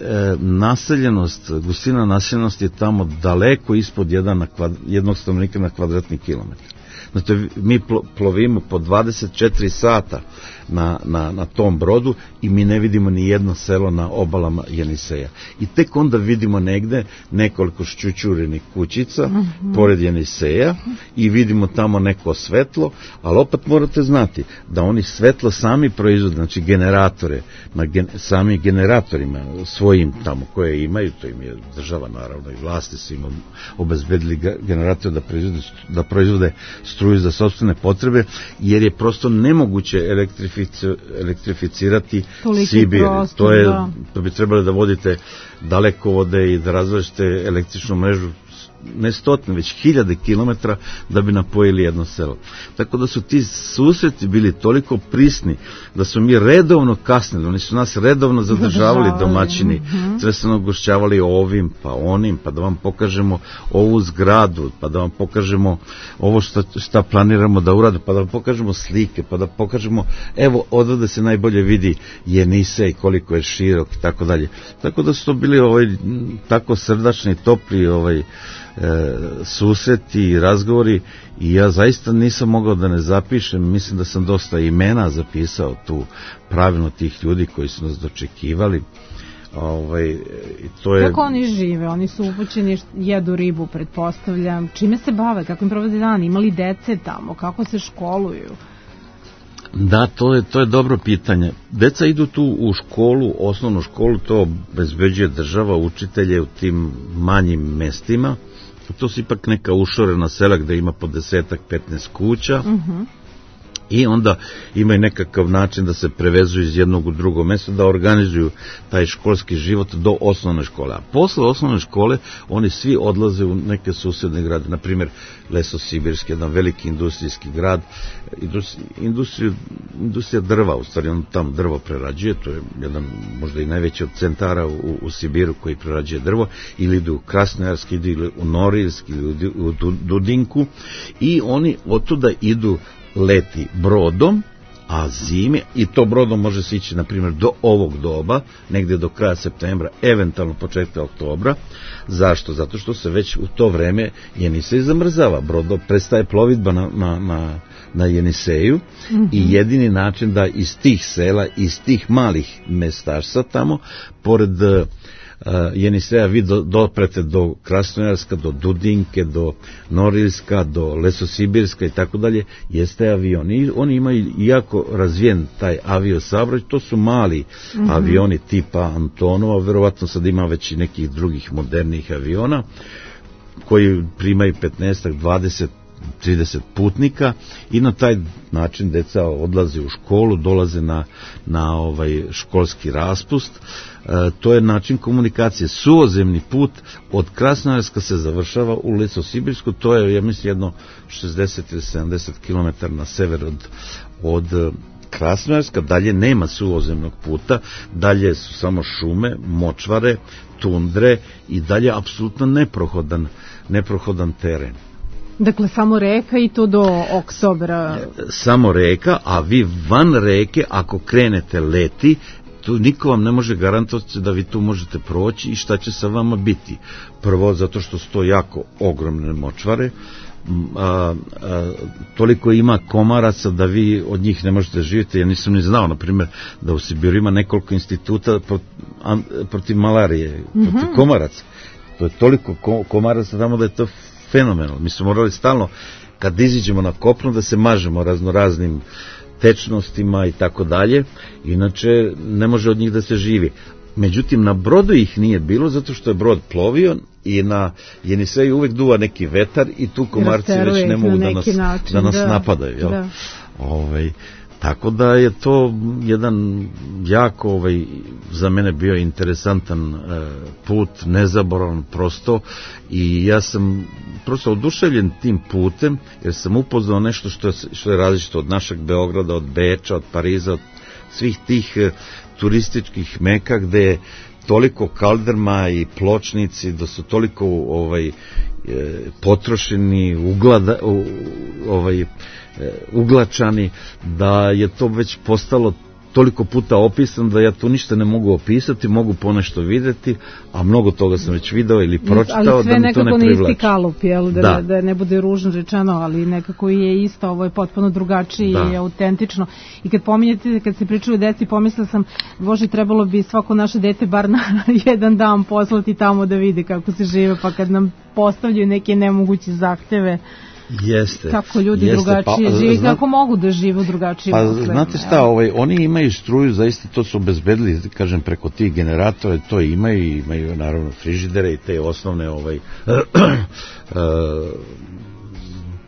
gustina naseljenost je tamo daleko ispod jednog stanovnika na kvadratni kilometar. Znači, mi plovimo po 24 sata na tom brodu i mi ne vidimo ni jedno selo na obalama Jeniseja. I tek onda vidimo negde nekoliko šćućurenih kućica pored Jeniseja i vidimo tamo neko svetlo, ali opet morate znati da oni svetlo sami proizvode, znači generatore, sami generatorima svojim tamo koje imaju, to im je država naravno i vlasti su im obezbedili generator da proizvode struju za sopstvene potrebe, jer je prosto nemoguće elektrificirati Sibir. To bi trebalo da vodite dalekovode i da razvlačite električnu mrežu ne stotine, već hiljade kilometara da bi napojili jedno selo. Tako da su ti susreti bili toliko prisni da su mi redovno kasnili, oni su nas redovno zadržavali domaćini, sve su nam gošćavali ovim pa onim, pa da vam pokažemo ovu zgradu, pa da vam pokažemo ovo šta planiramo da uradimo, pa da vam pokažemo slike, pa da pokažemo, evo odavde se najbolje vidi Jenisej, koliko je širok i tako dalje. Tako da su to bili tako srdačni, topli susreti i razgovori i ja zaista nisam mogao da ne zapišem, mislim da sam dosta imena zapisao tu pravilno tih ljudi koji su nas dočekivali. To je... Kako oni žive? Oni su upućeni, jedu ribu, pretpostavljam. Čime se bave? Kako im provode dan? Imali dece tamo? Kako se školuju? Da, to je dobro pitanje. Deca idu tu u školu, osnovnu školu, to obezbeđuje država, učitelje u tim manjim mestima. To su ipak neka ušorena sela gde ima po 10-15 kuća. I onda imaju nekakav način da se prevezuju iz jednog u drugo mesto, da organizuju taj školski život do osnovne škole. A posle osnovne škole oni svi odlaze u neke susedne grade, na primjer Lesosibirski, jedan veliki industrijski grad, industrija drva, u stvari on tam drvo prerađuje, to je jedan možda i najveći od centara u Sibiru koji prerađuje drvo, ili idu u Krasnojarski, ili u Norilsk, ili u Dudinku, i oni otuda idu leti brodom, a zime, i to brodom može se ići, na primjer, do ovog doba, negdje do kraja septembra, eventualno početka oktobra. Zašto? Zato što se već u to vreme Jenisej zamrzava. Brodo prestaje plovidba na Jeniseju i jedini način da iz tih sela, iz tih malih mestašca tamo, pored Jeniseja vi doprete do Krasnojarska, do Dudinke, do Norilska, do Lesosibirska i tako dalje, jeste avion. I oni imaju jako razvijen taj aviosaobraćaj, to su mali avioni tipa Antonova, verovatno sad ima već i nekih drugih modernijih aviona koji primaju 15, 20, 30 putnika i na taj način deca odlaze u školu, dolaze na školski raspust. To je način komunikacije. Suozemni put od Krasnojarska se završava u Lesosibirsku, to je, ja mislim, jedno 60 ili 70 km na sever od Krasnojarska. Dalje nema suozemnog puta, dalje su samo šume, močvare, tundre i dalje apsolutno neprohodan teren. Dakle, samo reka i to do oktobra? Samo reka, a vi van reke, ako krenete leti, tu niko vam ne može garantovati da vi tu možete proći i šta će sa vama biti. Prvo, zato što su to jako ogromne močvare, toliko ima komaraca da vi od njih ne možete živjeti. Ja nisam ni znao, na primjer, da u Sibiru ima nekoliko instituta protiv malarije, protiv komaraca. To je toliko komaraca tamo da je to fenomenalno. Mi smo morali stalno, kad iziđemo na kopno, da se mažemo raznoraznim tečnostima i tako dalje, inače ne može od njih da se živi. Međutim, na brodu ih nije bilo, zato što je brod plovio i na Jeniseju uvek duva neki vetar i tu komarci već ne mogu da nas napadaju. Jel? Da. Tako da je to jedan jako za mene bio interesantan put, nezaboravan prosto, i ja sam prosto oduševljen tim putem jer sam upoznao nešto što je različito od našeg Beograda, od Beča, od Pariza, od svih tih turističkih meka gde je toliko kaldrma i pločnici, da su toliko potrošeni, uglačani, da je to već postalo toliko puta opisan da ja tu ništa ne mogu opisati, mogu ponešto videti, a mnogo toga sam već video ili pročitao, da mi to ne privlači. Ali sve nekako na isti kalup, jel? Da ne bude ružno rečeno, ali nekako je isto, ovo je potpuno drugačije i autentično. I kad pominjete, kad se pričaju o deci, pomislila sam, Bože, trebalo bi svako naše dete bar na jedan dan poslati tamo da vidi kako se žive, pa kad nam postavljaju neke nemoguće zahteve, kako ljudi drugačije žive, kako mogu da žive u drugačijim uslovima. Znate šta, oni imaju struju, zaista to su obezbedili, kažem, preko tih generatora, to imaju naravno frižidere i te osnovne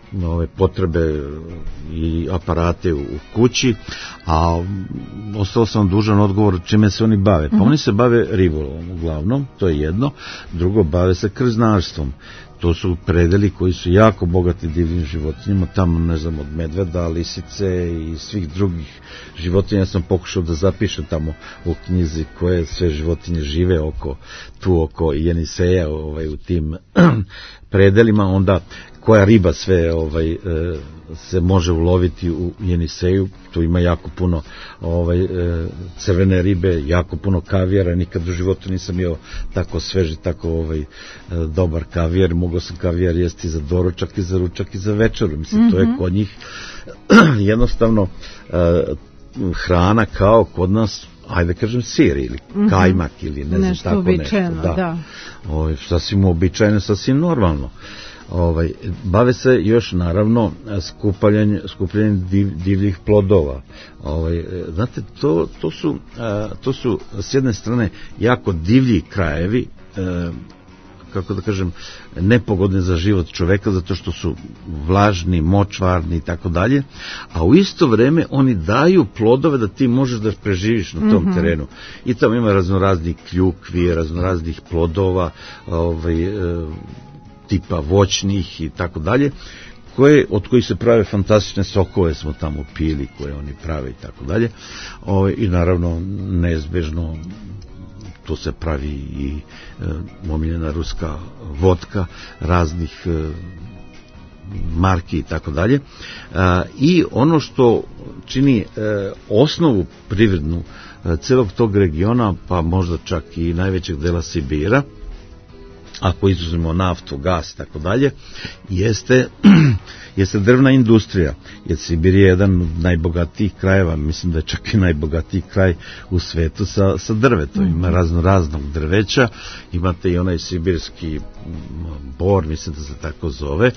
potrebe i aparate u kući, a ostao sam dužan odgovor čime se oni bave. Pa oni se bave ribolovom uglavnom, to je jedno. Drugo, bave se krznarstvom. To su predeli koji su jako bogati divljim životinjama, tamo, ne znam, od medveda, lisice i svih drugih životinja. Ja sam pokušao da zapišem tamo u knjizi koje sve životinje žive oko Jeniseja, u tim predelima, onda koja riba sve se može uloviti u Jeniseju. Tu ima jako puno crvene ribe, jako puno kavijara. Nikad u životu nisam jeo tako sveži, tako dobar kavijar. Mogao sam kavijar jesti za doručak i za ručak i za večeru. Mislim, to je kod njih jednostavno hrana kao kod nas, ajde kažem, sir ili kajmak ili ne znam, tako nešto. Da. Sasvim uobičajeno, sasvim normalno. Bave se još naravno skupljanjem divljih plodova. Znate, to su s jedne strane jako divlji krajevi, kako da kažem, nepogodni za život čoveka, zato što su vlažni, močvarni i tako dalje, a u isto vreme oni daju plodove da ti možeš da preživiš na tom terenu. I tamo ima raznoraznih kljukvi, raznoraznih plodova, tipa voćnih i tako dalje, od kojih se prave fantastične sokove, smo tamo pili, koje oni prave i tako dalje. I naravno neizbežno tu se pravi i omiljena ruska vodka raznih marki i tako dalje. I ono što čini osnovu privrednu celog tog regiona, pa možda čak i najvećeg dela Sibira, ako izuzmemo naftu, gas i tako dalje, jeste drvna industrija. Jer Sibir je jedan od najbogatijih krajeva, mislim da je čak i najbogatiji kraj u svetu sa drvetom. Ima raznog drveća, imate i onaj sibirski bor, mislim da se tako zove,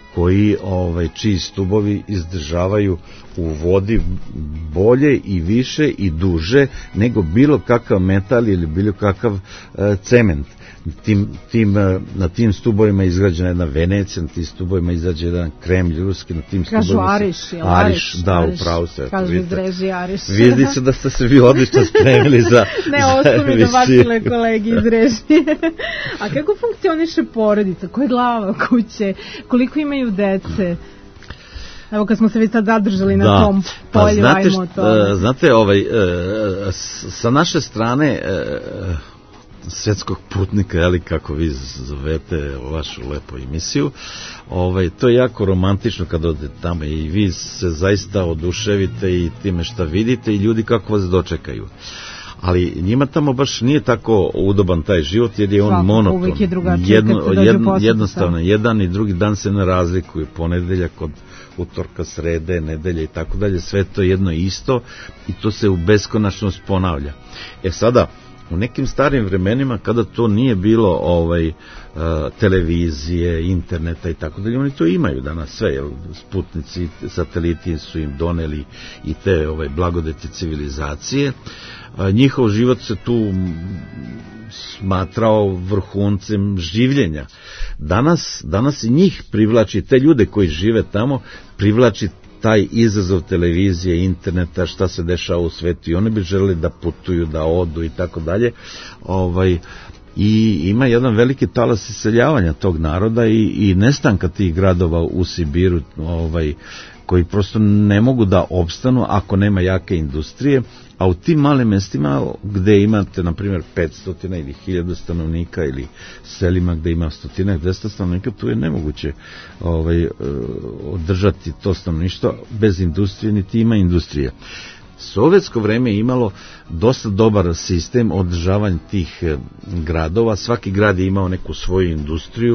čiji stubovi izdržavaju u vodi bolje i više i duže nego bilo kakav metal ili bilo kakav cement. Na tim stubovima je izgrađena jedna Venecija, na tim stubovima je izgrađen jedan Kremlj ruski, na tim stubovima Ariš, da, upravo se. Kažu Izreži Ariš. Vidi se da ste se vi odlično spremili za ne, ovo su mi dobačile kolegi iz režije. A kako funkcioniše porodica? Ko je glava kuće? Koliko imaju dece? Evo kad smo se već sad zadržali na tom polju, ajmo to. Znate, sa naše strane svetskog putnika, ali kako vi zovete vašu lepu emisiju, to je jako romantično kad odete tamo i vi se zaista oduševite i time šta vidite i ljudi kako vas dočekaju. Ali njima tamo baš nije tako udoban taj život, jer je on monoton. Uvijek je drugačije jednostavno, jedan i drugi dan se ne razlikuju, ponedeljak od utorka, srede, nedelje i tako dalje, sve to jedno isto i to se u beskonačnost ponavlja. Sada, u nekim starim vremenima, kada to nije bilo televizije, interneta i tako dalje, oni to imaju danas sve, sputnici, sateliti su im doneli i te blagodeti civilizacije. Njihov život se tu smatrao vrhuncem življenja. Danas i njih privlači, te ljude koji žive tamo, privlači taj izazov televizije, interneta, šta se dešava u svetu i oni bi želeli da putuju, da odu i tako dalje. I ima jedan veliki talas iseljavanja tog naroda i nestanka tih gradova u Sibiru, koji prosto ne mogu da opstanu ako nema jake industrije, a u tim malim mestima gde imate, na primjer, 500 ili 1000 stanovnika ili selima gde ima 100-200 stanovnika, tu je nemoguće održati to stanovništvo bez industrije, niti ima industrije. Sovjetsko vreme je imalo dosta dobar sistem održavanja tih gradova, svaki grad je imao neku svoju industriju,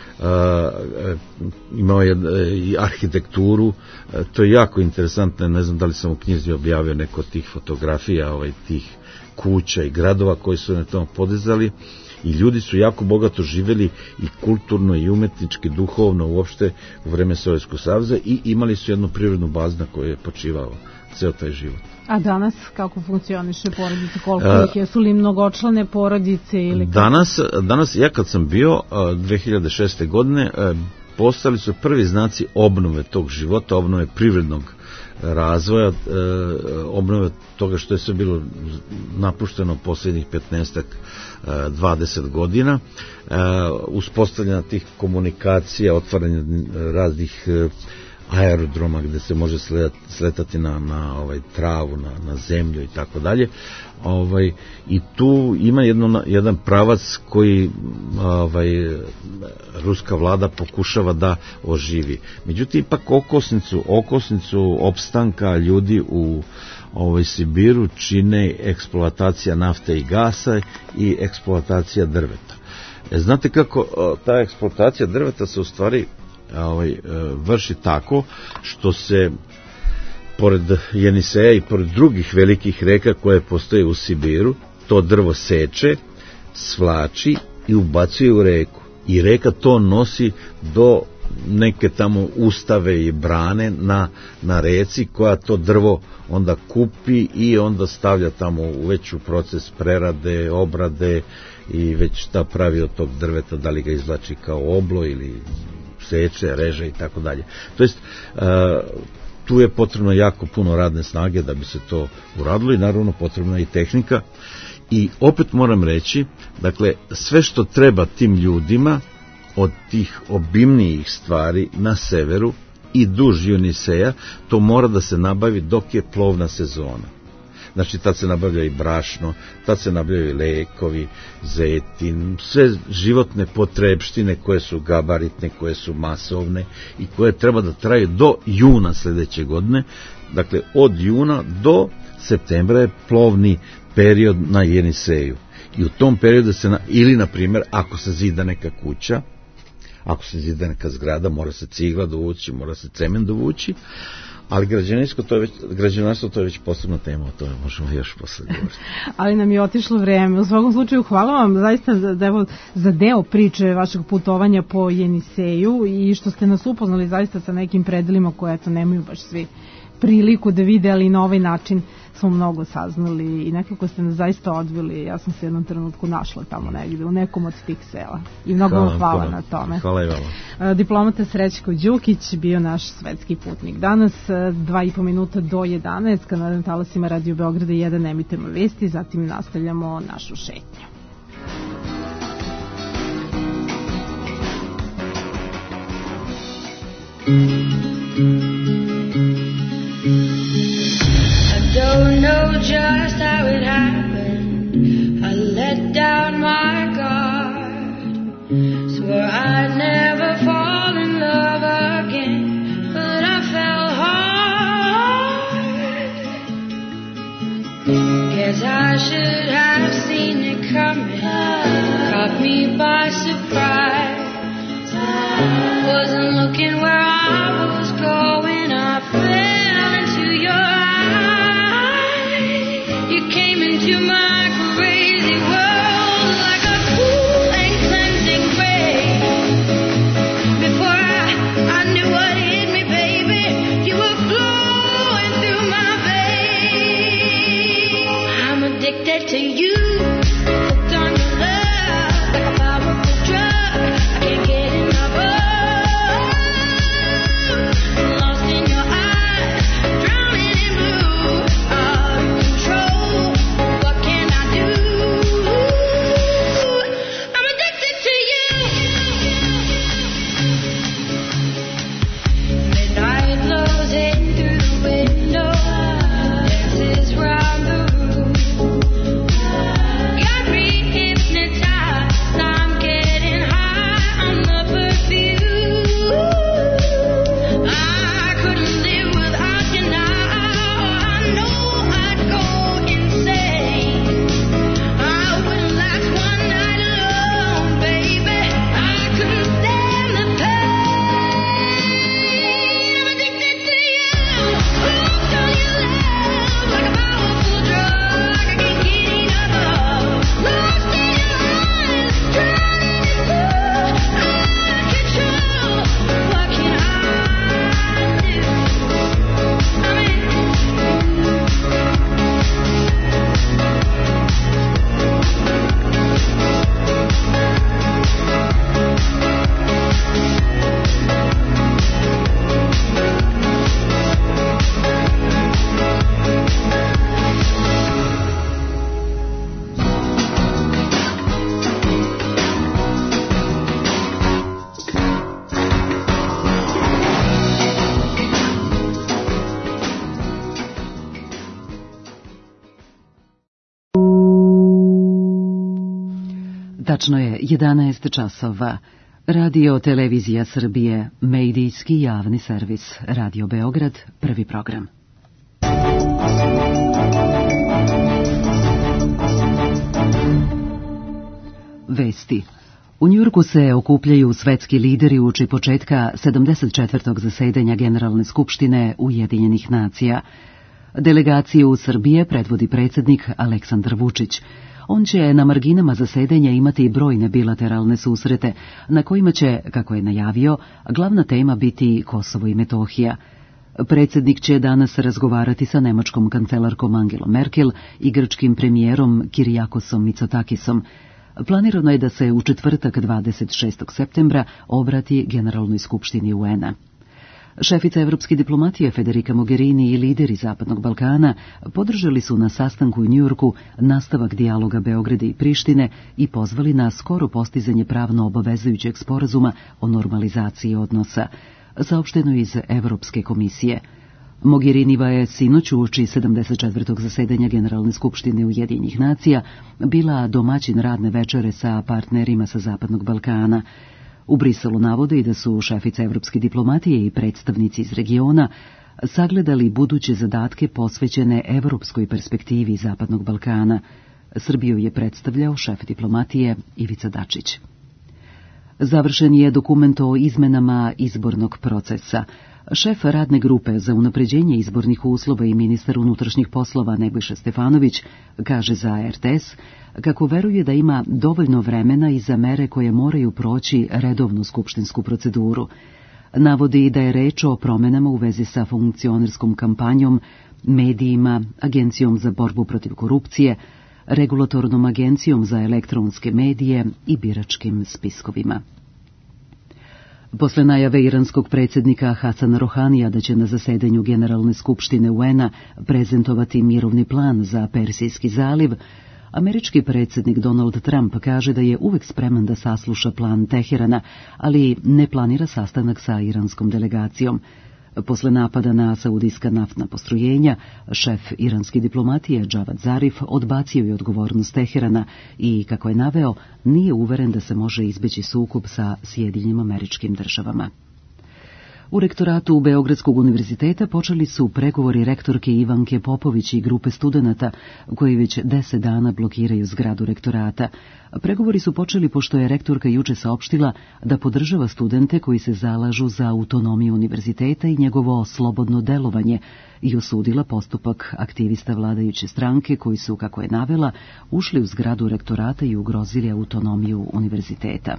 imao je i arhitekturu, to je jako interesantno, ne znam da li sam u knjizi objavio neko od tih fotografija, tih kuća i gradova koji su na tome podizali i ljudi su jako bogato živjeli i kulturno i umetnički, duhovno uopšte u vreme Sovjetskog saveza i imali su jednu privrednu bazu na kojoj je počivao ceo taj život. A danas kako funkcioniše porodice? Koliko ih je? Su li mnogočlane porodice? Ili danas, ja kad sam bio 2006. godine, postali su prvi znaci obnove tog života, obnove privrednog razvoja, obnove toga što je sve bilo napušteno posljednjih 15-20 godina, uspostavljanja tih komunikacija, otvaranje raznih aerodroma gde se može sletati na travu, na zemlju i tako dalje. I tu ima jedan pravac koji ruska vlada pokušava da oživi. Međutim, ipak okosnicu opstanka ljudi u Sibiru čine eksploatacija nafte i gasa i eksploatacija drveta. Znate kako ta eksploatacija drveta se u stvari vrši tako što se pored Jeniseja i pored drugih velikih reka koje postoje u Sibiru, to drvo seče, svlači i ubacuje u reku. I reka to nosi do neke tamo ustave i brane na reci, koja to drvo onda kupi i onda stavlja tamo u veću proces prerade, obrade i već šta pravi od tog drveta, da li ga izvlači kao oblo ili seče, reže i tako dalje. To jest, tu je potrebno jako puno radne snage da bi se to uradilo i naravno potrebna i tehnika. I opet moram reći, dakle, sve što treba tim ljudima od tih obimnijih stvari na severu i duž Jeniseja, to mora da se nabavi dok je plovna sezona. Znači, tad se nabavlja i brašno, tad se nabavljaju i lekovi, zetin, sve životne potrebštine koje su gabaritne, koje su masovne i koje treba da traju do juna sledeće godine. Dakle, od juna do septembra je plovni period na Jeniseju. I u tom periodu ili, na primjer, ako se zida neka kuća, ako se zida neka zgrada, mora se cigla dovući, mora se cemen dovući, ali građevinarstvo to je već posebna tema, o tome možemo još posle govoriti. Ali nam je otišlo vreme. U svakom slučaju hvala vam zaista za deo priče vašeg putovanja po Jeniseju i što ste nas upoznali zaista sa nekim predelima koje nemaju baš svi priliku da vide, ali na ovaj način smo mnogo saznali i nekako ste nas zaista odvili. Ja sam se jednom trenutku našla tamo negde u nekom od tih sela i mnogo vam hvala na tome. Hvala i vama. Diplomata Srećko Đukić bio naš svetski putnik. Danas 2,5 minuta do 11 na talasima Radio Beograda 1 emitujemo vesti, zatim nastavljamo našu šetnju. Don't know just how it happened. I let down my guard. Swore I'd never fall in love again, but I fell hard. Guess I should have seen it coming. Caught me by surprise. Wasn't looking where I was going. I fell into your into my crazy world like a cool and cleansing ray. Before I knew what hit me, baby, you were flowing through my veins. I'm addicted to you. Tačno je 11 časova. Radio Televizija Srbije, medijski javni servis. Radio Beograd, prvi program. Vesti. U Njujorku se okupljaju svetski lideri uoči početka 74. zasedanja Generalne skupštine Ujedinjenih nacija. Delegaciju Srbije predvodi predsjednik Aleksandar Vučić. On će na marginama zasedanja imati brojne bilateralne susrete, na kojima će, kako je najavio, glavna tema biti Kosovo i Metohija. Predsjednik će danas razgovarati sa nemačkom kancelarkom Angelom Merkel i grčkim premijerom Kirijakosom Mitsotakisom. Planirano je da se u četvrtak 26. septembra obrati Generalnoj skupštini UN-a. Šefica evropske diplomatije Federica Mogherini i lideri Zapadnog Balkana podržali su na sastanku u Njujorku nastavak dijaloga Beograda i Prištine i pozvali na skoro postizanje pravno obavezujućeg sporazuma o normalizaciji odnosa, saopšteno iz Evropske komisije. Mogheriniva je sinoć uoči 74. zasedanja Generalne skupštine Ujedinjenih nacija bila domaćin radne večere sa partnerima sa Zapadnog Balkana. U Briselu navode i da su šefica evropske diplomatije i predstavnici iz regiona sagledali buduće zadatke posvećene evropskoj perspektivi Zapadnog Balkana. Srbiju je predstavljao šef diplomatije Ivica Dačić. Završen je dokument o izmenama izbornog procesa. Šef radne grupe za unapređenje izbornih uslova i ministar unutrašnjih poslova Nebojša Stefanović kaže za RTS kako veruje da ima dovoljno vremena i za mere koje moraju proći redovnu skupštinsku proceduru. Navodi da je reč o promenama u vezi sa funkcionerskom kampanjom, medijima, Agencijom za borbu protiv korupcije, Regulatornom agencijom za elektronske medije i biračkim spiskovima. Posle najave iranskog predsjednika Hasana Rohanija da će na zasedanju Generalne skupštine UN-a prezentovati mirovni plan za Persijski zaliv, američki predsjednik Donald Trump kaže da je uvek spreman da sasluša plan Teherana, ali ne planira sastanak sa iranskom delegacijom. Posle napada na saudijska naftna postrojenja, šef iranske diplomatije Džavad Zarif odbacio je odgovornost Teherana i, kako je naveo, nije uveren da se može izbeći sukob sa Sjedinjenim Američkim Državama. U rektoratu Beogradskog univerziteta počeli su pregovori rektorke Ivanke Popović i grupe studenata koji već 10 dana blokiraju zgradu rektorata. Pregovori su počeli pošto je rektorka juče saopštila da podržava studente koji se zalažu za autonomiju univerziteta i njegovo slobodno delovanje i osudila postupak aktivista vladajuće stranke koji su, kako je navela, ušli u zgradu rektorata i ugrozili autonomiju univerziteta.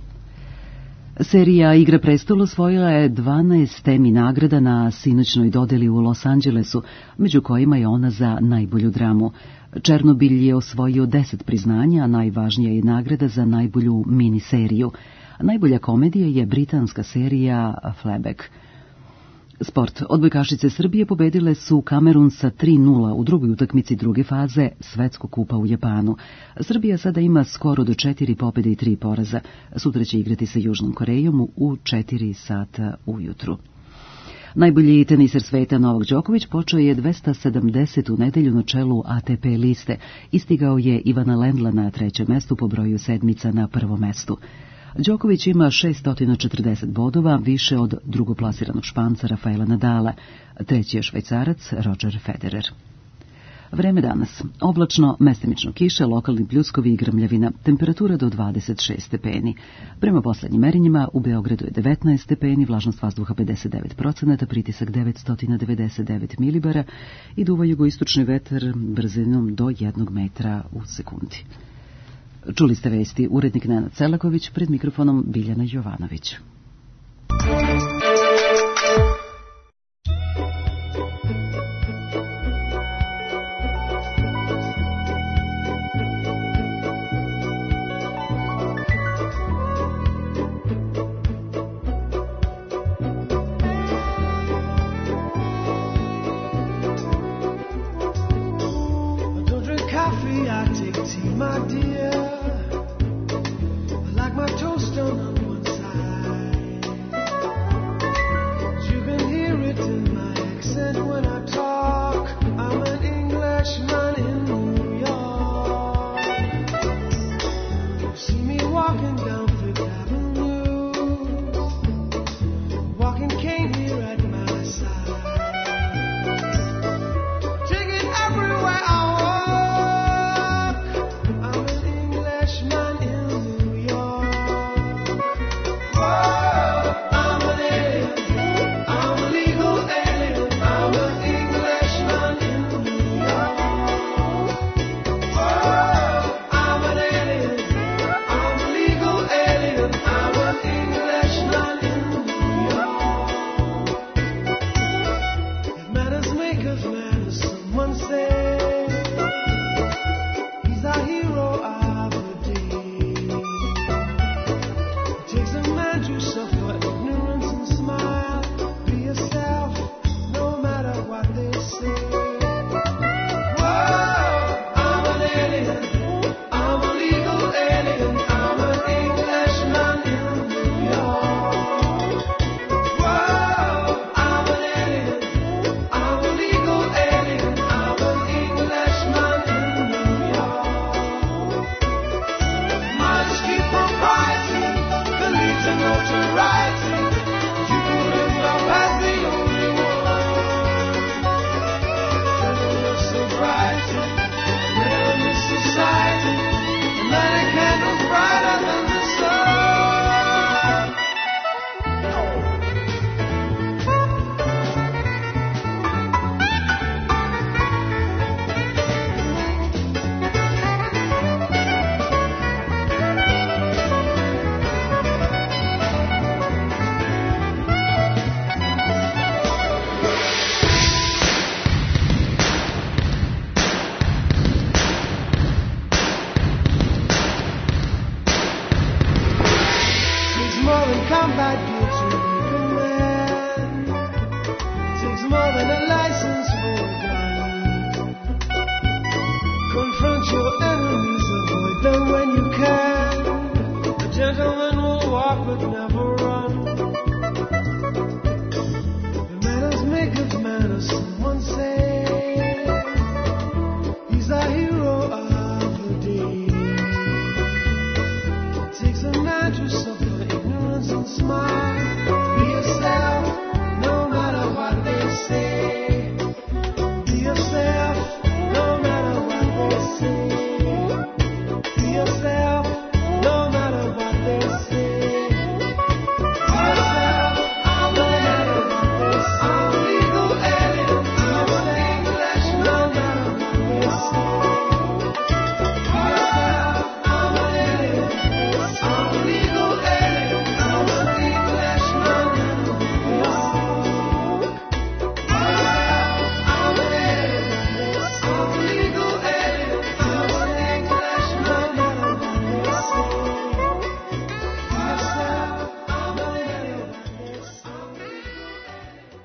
Serija Igra prestola osvojila je 12 Emmy nagrada na sinoćnoj dodeli u Los Angelesu, među kojima je ona za najbolju dramu. Černobilj je osvojio 10 priznanja, a najvažnija je nagrada za najbolju miniseriju. Najbolja komedija je britanska serija Fleabag. Sport. Odbojkašice Srbije pobedile su Kamerun sa 3:0 u drugoj utakmici druge faze Svetskog kupa u Japanu. Srbija sada ima skoro do 4 pobjede i 3 poraza. Sutra će igrati sa Južnom Korejom u 4 sata ujutru. Najbolji teniser sveta Novak Đoković počeo je 270 u nedelju na čelu ATP liste. Istigao je Ivana Lendla na 3. mestu po broju sedmica na 1. mestu. Đoković ima 640 bodova, više od drugoplasiranog Španca Rafaela Nadala. Treći je Švajcarac Roger Federer. Vreme danas. Oblačno, mestimično kiša, lokalni pljuskovi i grmljavina. Temperatura do 26 stepeni. Prema poslednjim merenjima u Beogradu je 19 stepeni, vlažnost vazduha 59%, pritisak 999 milibara i duva jugoistočni vetar brzinom do 1 metra u sekundi. Čuli ste vesti, urednik Nenad Celaković, pred mikrofonom Biljana Jovanović. My dear, I like my toast on one side.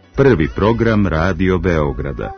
Prvi program Radio Beograda.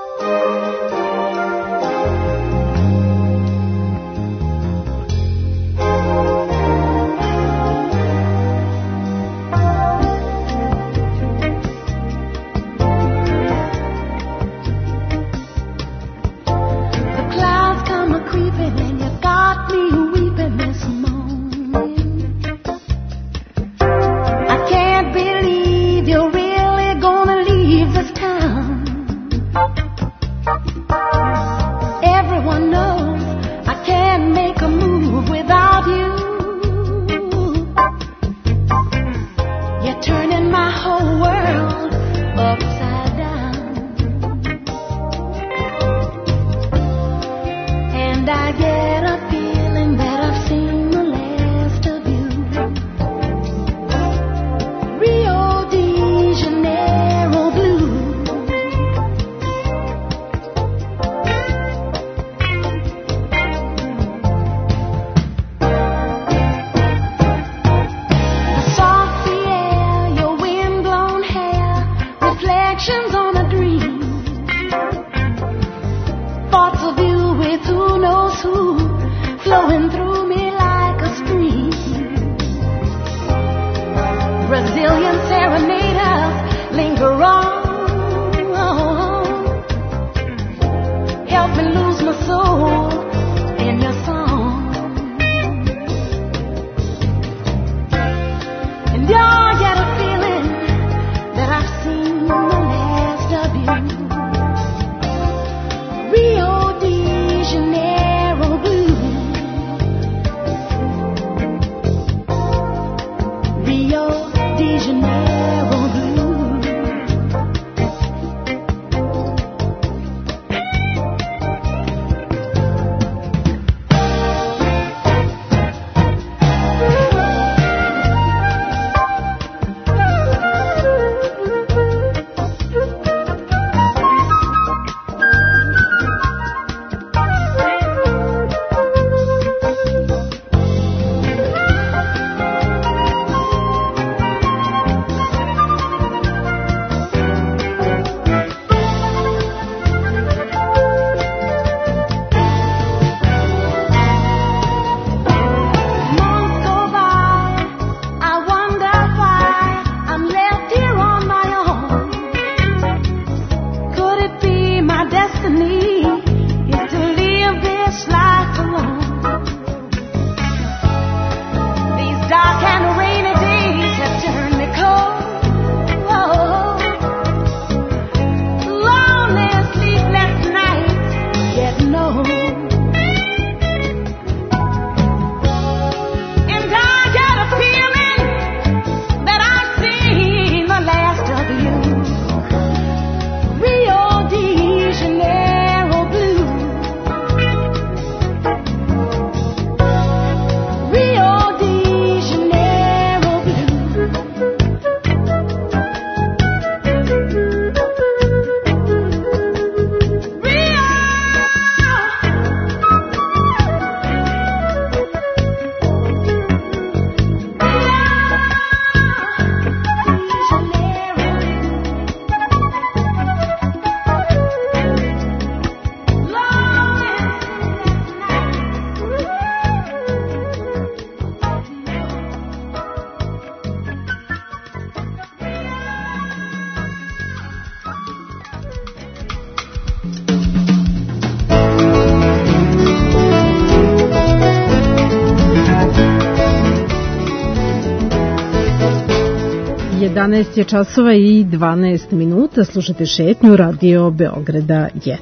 Je časova i 12 minuta, slušate šetnju Radio Beograda 1.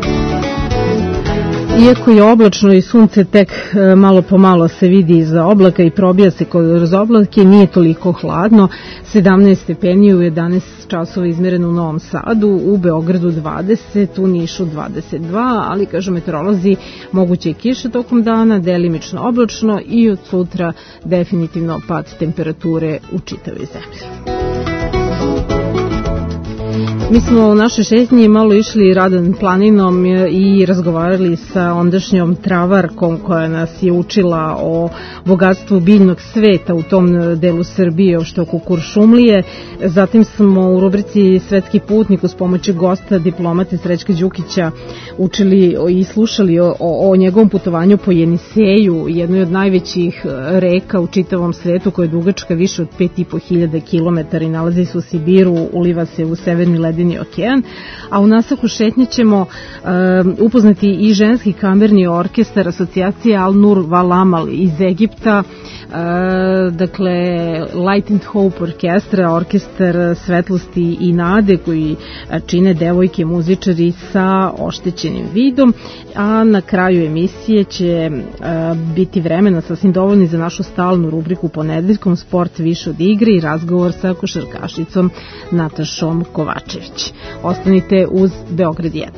Iako je oblačno i sunce tek malo po malo se vidi iza oblaka i probija se kroz oblake, nije toliko hladno. 17 stepeni u 11 časova izmereno u Novom Sadu, u Beogradu 20, u Nišu 22, ali kažu meteorolozi moguće je kiša tokom dana, delimično oblačno i od sutra definitivno pad temperature u čitavoj zemlji. Mi smo u našoj šetnji malo išli Radan planinom i razgovarali sa ondašnjom travarkom koja nas je učila o bogatstvu biljnog sveta u tom delu Srbije, što oko Kuršumlije. Zatim smo u rubrici Svetski putnik uz pomoći gosta diplomate Srećka Đukića učili i slušali o njegovom putovanju po Jeniseju, jednoj od najvećih reka u čitavom svetu koja je dugačka više od 5.500 km i nalazi se u Sibiru, uliva se u severni ledeni okean. A u nastavku šetnje ćemo upoznati i ženski kamerni orkestar asocijacije Al-Nur Wal-Amal iz Egipta, dakle Light and Hope orkestra, orkestar svetlosti i nade koji čine devojke muzičari sa oštećenim vidom, a na kraju emisije će biti vremena sasvim dovoljni za našu stalnu rubriku Ponedeljkom sport više od igre i razgovor sa košarkašicom Natašom Kovačević. Ostanite uz Beograd 1.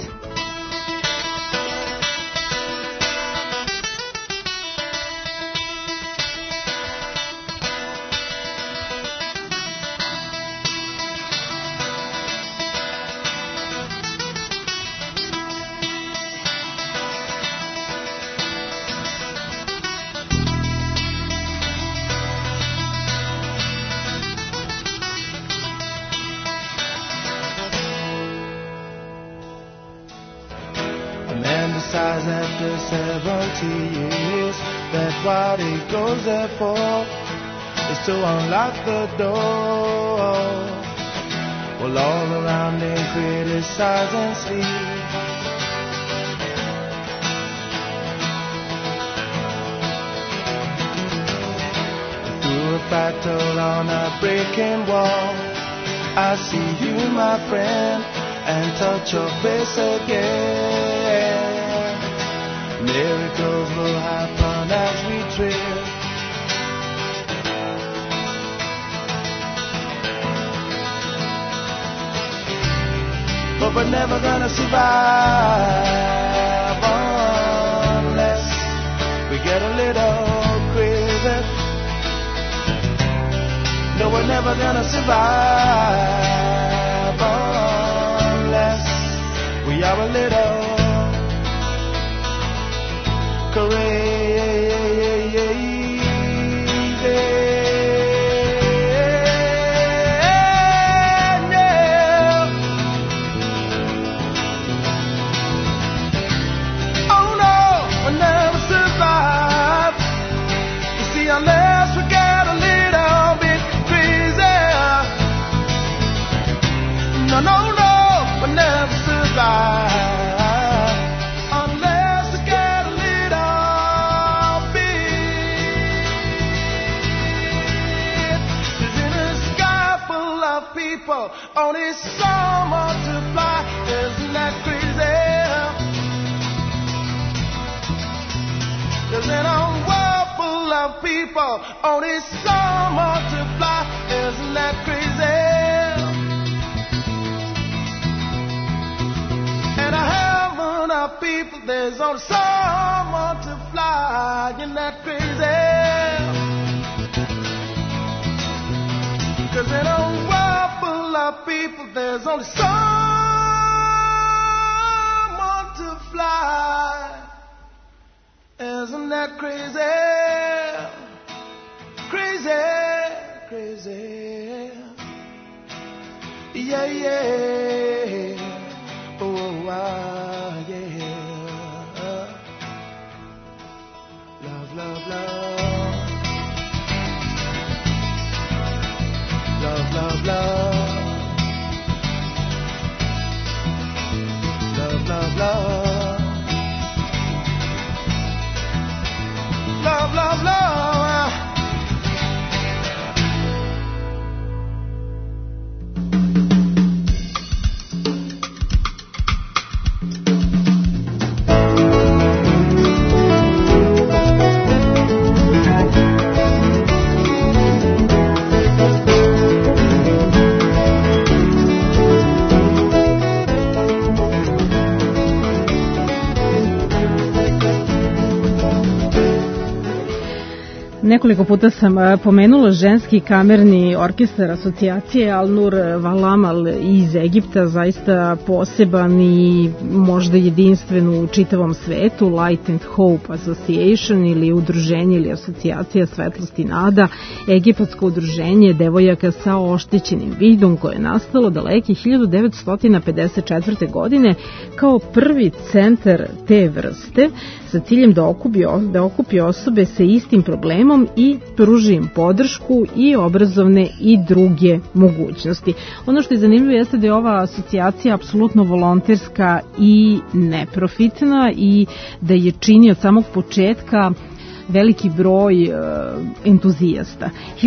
To unlock the door. Well, all around they criticize and sleep. Through a battle on a breaking wall, I see you, my friend, and touch your face again. Miracles will happen as we tread. But we're never gonna survive unless we get a little crazy. No, we're never gonna survive unless we are a little crazy. Unless we get a little bit crazy. No, no, no, we'll never survive unless we get a little bit. There's in a sky full of people, only some multiply. Isn't that crazy? There's in a world full of people, only some multiply. Isn't that crazy? And a heaven of people, there's only some multiply. Isn't that crazy? 'Cause in a world full of people, there's only some multiply. Isn't that crazy? Crazy, crazy. Yeah, yeah. Oh, yeah. Love, love, love. Love, love, love. Love, love, love. Love, love, love. Nekoliko puta sam pomenula ženski kamerni orkestar asocijacije Al-Nur Wal Amal iz Egipta, zaista poseban i možda jedinstven u čitavom svetu, Light and Hope Association ili udruženje ili asocijacija Svetlosti nada, egipatsko udruženje devojaka sa oštećenim vidom koje je nastalo daleke 1954. godine kao prvi centar te vrste sa ciljem da okupi osobe sa istim problemom i pruži im podršku i obrazovne i druge mogućnosti. Ono što je zanimljivo jeste da je ova asocijacija apsolutno volonterska i neprofitna i da je čini od samog početka veliki broj entuzijasta.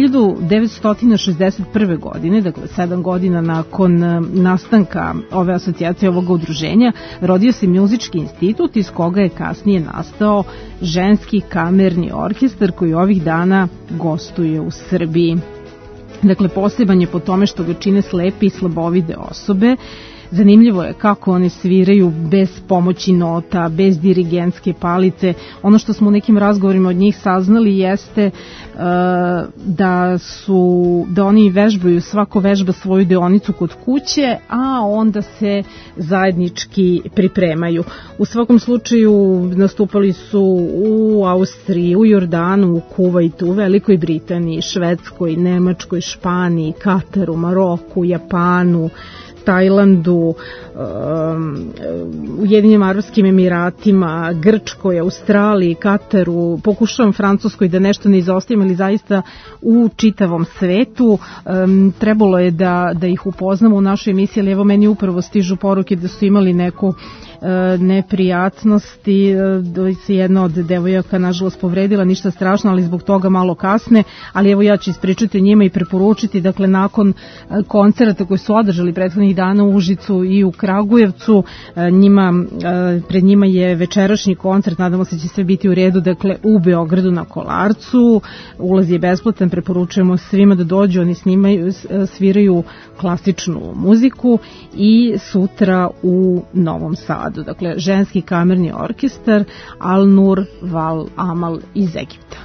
1961. godine, dakle 7 godina nakon nastanka ove asocijacije, ovog udruženja, rodio se muzički institut iz koga je kasnije nastao ženski kamerni orkestar koji ovih dana gostuje u Srbiji. Dakle, poseban je po tome što ga čine slepe i slabovide osobe. Zanimljivo je kako one sviraju bez pomoći nota, bez dirigentske palice. Ono što smo u nekim razgovorima od njih saznali jeste da oni vežbaju, svako vežba svoju deonicu kod kuće, a onda se zajednički pripremaju. U svakom slučaju nastupali su u Austriji, u Jordanu, u Kuvajtu, u Velikoj Britaniji, Švedskoj, Nemačkoj, Španiji, Kataru, Maroku, Japanu, Tajlandu, Ujedinjenim Arapskim Emiratima, Grčkoj, Australiji, Kataru, pokušavam Francuskoj da nešto ne izostavim, ali zaista u čitavom svetu. Trebalo je da ih upoznamo u našoj emisiji, ali evo meni upravo stižu poruke da su imali neku neprijatnosti, da se jedna od devojaka nažalost povredila, ništa strašno, ali zbog toga malo kasne, ali evo ja ću ispričati o njima i preporučiti, dakle nakon koncerta koji su održali prethodnih dana u Užicu i u Kragujevcu, pred njima je večerašnji koncert, nadamo se će sve biti u redu, dakle u Beogradu na Kolarcu, ulaz je besplatan, preporučujemo svima da dođu, oni sviraju klasičnu muziku i sutra u Novom Sadu. Dakle, ženski kamerni orkestar Al-Nur Wal Amal iz Egipta.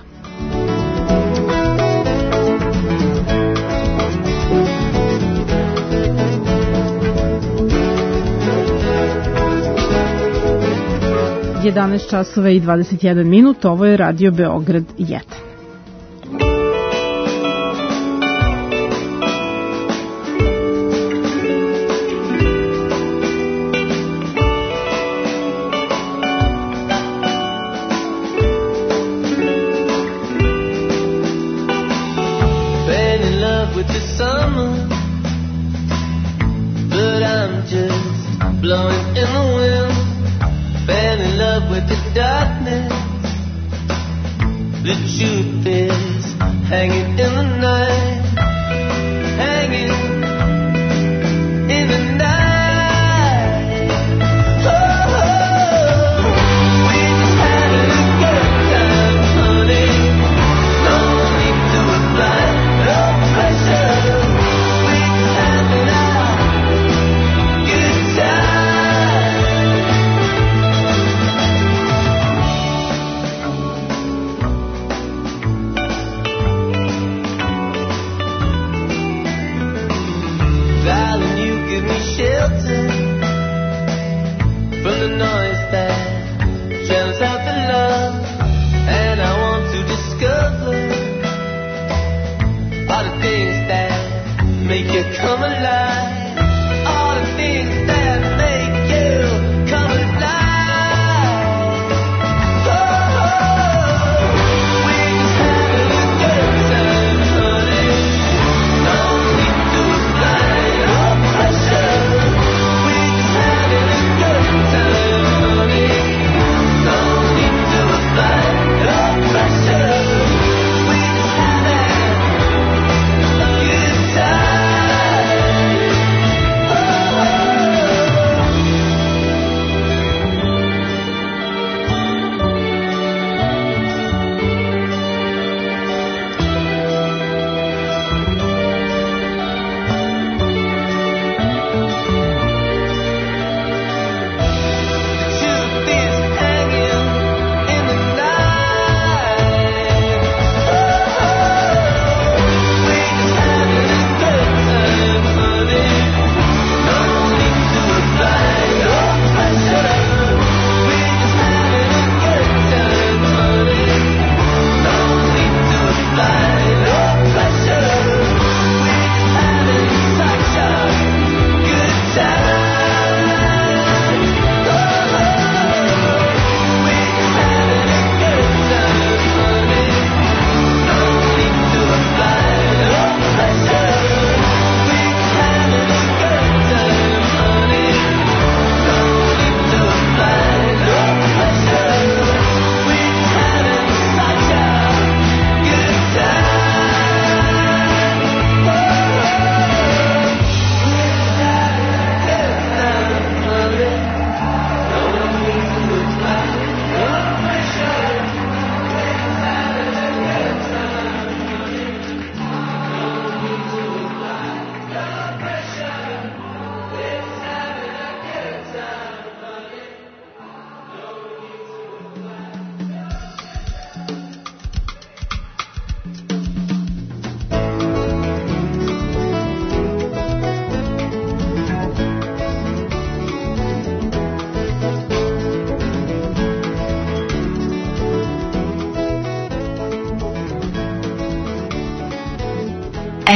Je 11 časova i 21 minut, ovo je Radio Beograd 1. Blowing in the wind, fell in love with the darkness. The truth is hanging in the night, hanging in the night. Oh, we just having a good time, honey. No need to apply no pressure. We just having our good time. Shelter from the noise that drowns out the love, and I want to discover all the things that make you come alive, all the things that make you come alive. Oh, we just having a good time, honey. No need to apply no pressure. We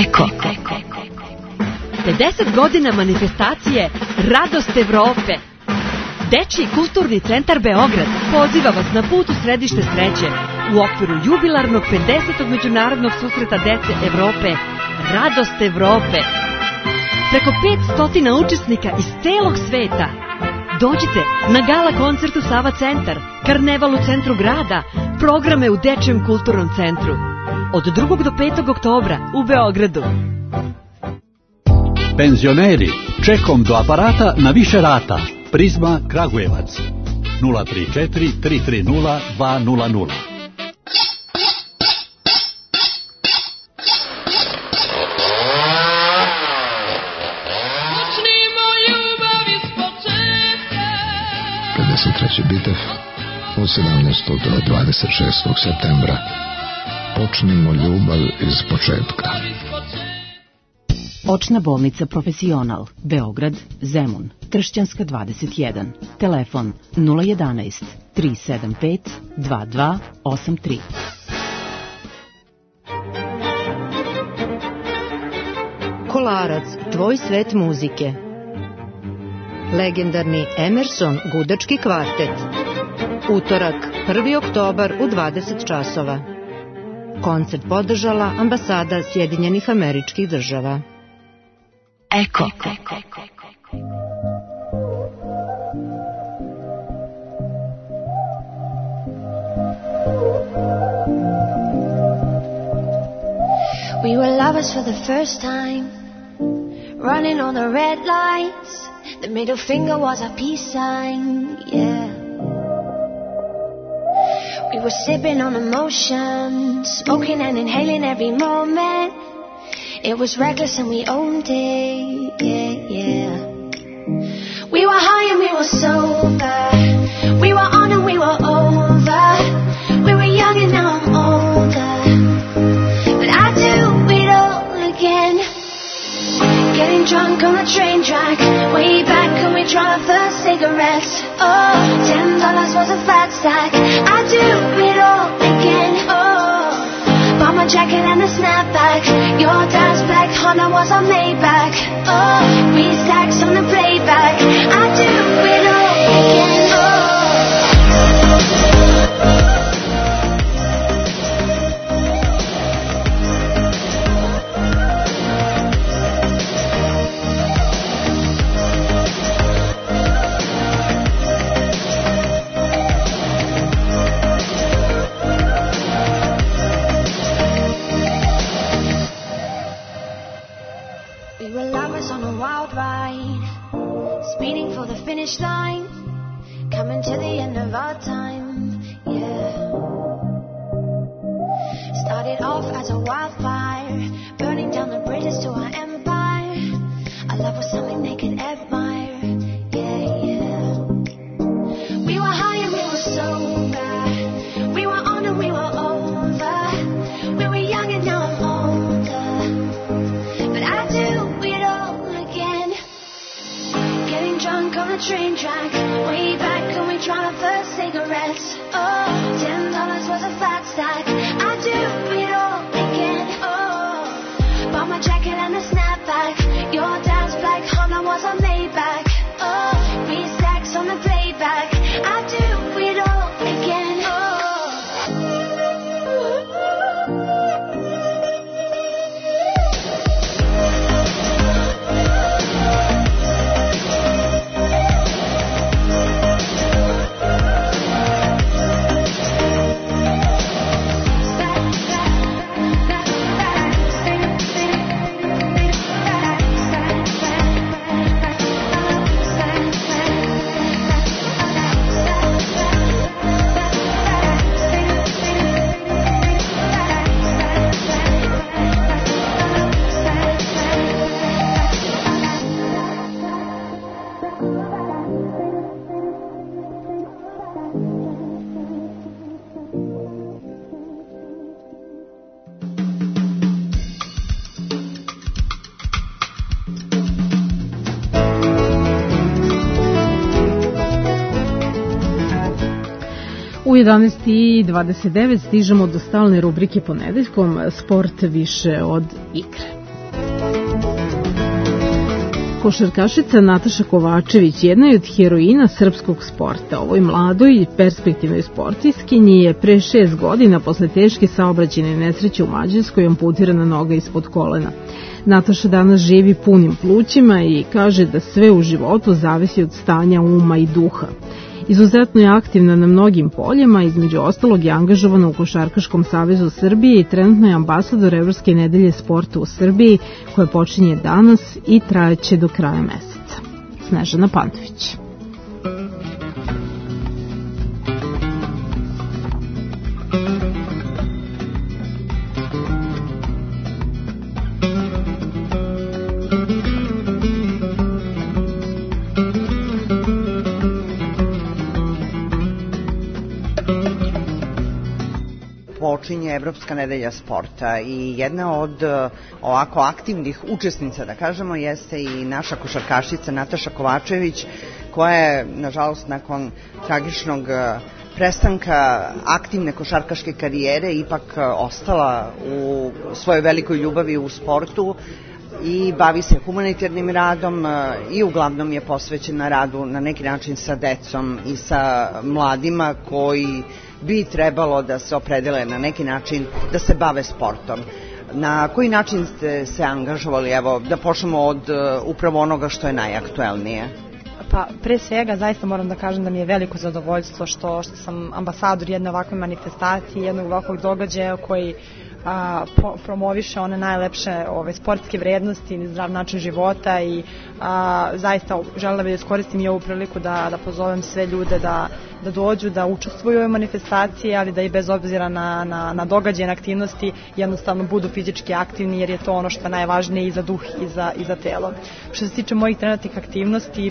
Eko. 50 godina manifestacije Radost Evrope. Dečiji kulturni centar Beograd poziva vas na put u središte sreće u okviru jubilarnog 50. međunarodnog susreta dece Evrope Radost Evrope. Preko 500 učesnika iz celog sveta. Dođite na gala koncertu Sava centar, karneval u centru grada, programe u Dečijem kulturnom centru. Od 2. do 5. oktobra u Beogradu. Penzioneri, čekom do aparata na više rata. Prizma Kragujevac 034 330 200. Treći bitev od 17. do 26. septembra. Počnimo ljubav iz početka. Očna bolnica Profesional, Beograd, Zemun, Kršćanska 21, telefon 011 375 2283. Kolarac, tvoj svet muzike. Legendarni Emerson gudački kvartet. Utorak, 1. oktobar u 20 časova. Koncert podržala ambasada Sjedinjenih Američkih Država. Eko. We were lovers for the first time, running on the red lights. The middle finger was our peace sign, yeah. We were sipping on emotion, smoking and inhaling every moment. It was reckless and we owned it, yeah, yeah. We were high and we were sober. We were on and we were over. We were young and now I'm older. But I do it all again. Getting drunk on the train track. Way back when we tried our first cigarettes. Oh, $10 was a fat stack. I do it all again. Oh, bought my jacket and a snapback. Your dad's black Honda was on Maybach. Oh, we stacks on the playback. I do it all again. Oh. Finish line, coming to the end of our time, yeah. Started off as a wildfire, burning down the bridges to our empire. Our love was something they could admire, yeah, yeah. We were high and we were sober. We were on and we were over. We were young and now I'm older. But I do it all again. Getting drunk on the train track. Way back when we tried our first cigarettes. Oh, $10 was a fat stack. I do it all again. Oh, bought my jacket and a snapback. Your dad's black Honda was on Maybach. Oh, we stacks on the playback. I do it all again. U 11:29 stižemo do stalne rubrike ponedeljkom Sport više od igre. Košarkašica Nataša Kovačević jedna je od heroina srpskog sporta. Ovoj mladoj i perspektivnoj sportiskinji je pre 6 godina posle teške saobraćajne nesreće u Mađarskoj amputirana noga ispod kolena. Nataša danas živi punim plućima i kaže da sve u životu zavisi od stanja uma i duha. Izuzetno je aktivna na mnogim poljima, između ostalog je angažovana u Košarkaškom savezu Srbije i trenutno je ambasador Evropske nedelje sporta u Srbiji, koja počinje danas i trajeće do kraja meseca. Snežana Pantović. Počinje Evropska nedelja sporta i jedna od ovako aktivnih učesnica, da kažemo, jeste i naša košarkašica Nataša Kovačević, koja je, nažalost, nakon tragičnog prestanka aktivne košarkaške karijere ipak ostala u svojoj velikoj ljubavi u sportu i bavi se humanitarnim radom i uglavnom je posvećena radu na neki način sa decom i sa mladima koji bi trebalo da se opredele na neki način da se bave sportom. Na koji način ste se angažovali? Evo, da počnemo od upravo onoga što je najaktuelnije. Pa, pre svega, zaista moram da kažem da mi je veliko zadovoljstvo što sam ambasador jedne ovakve manifestacije, jednog ovakvog događaja koji promoviše one najlepše sportske vrednosti, zdrav način života i zaista želela bih da iskoristim i ovu priliku da pozovem sve ljude da dođu, da učestvuju u ovoj manifestaciji, ali da i bez obzira na događaje, na aktivnosti, jednostavno budu fizički aktivni, jer je to ono što je najvažnije i za duh i za telo. Što se tiče mojih trenutnih aktivnosti,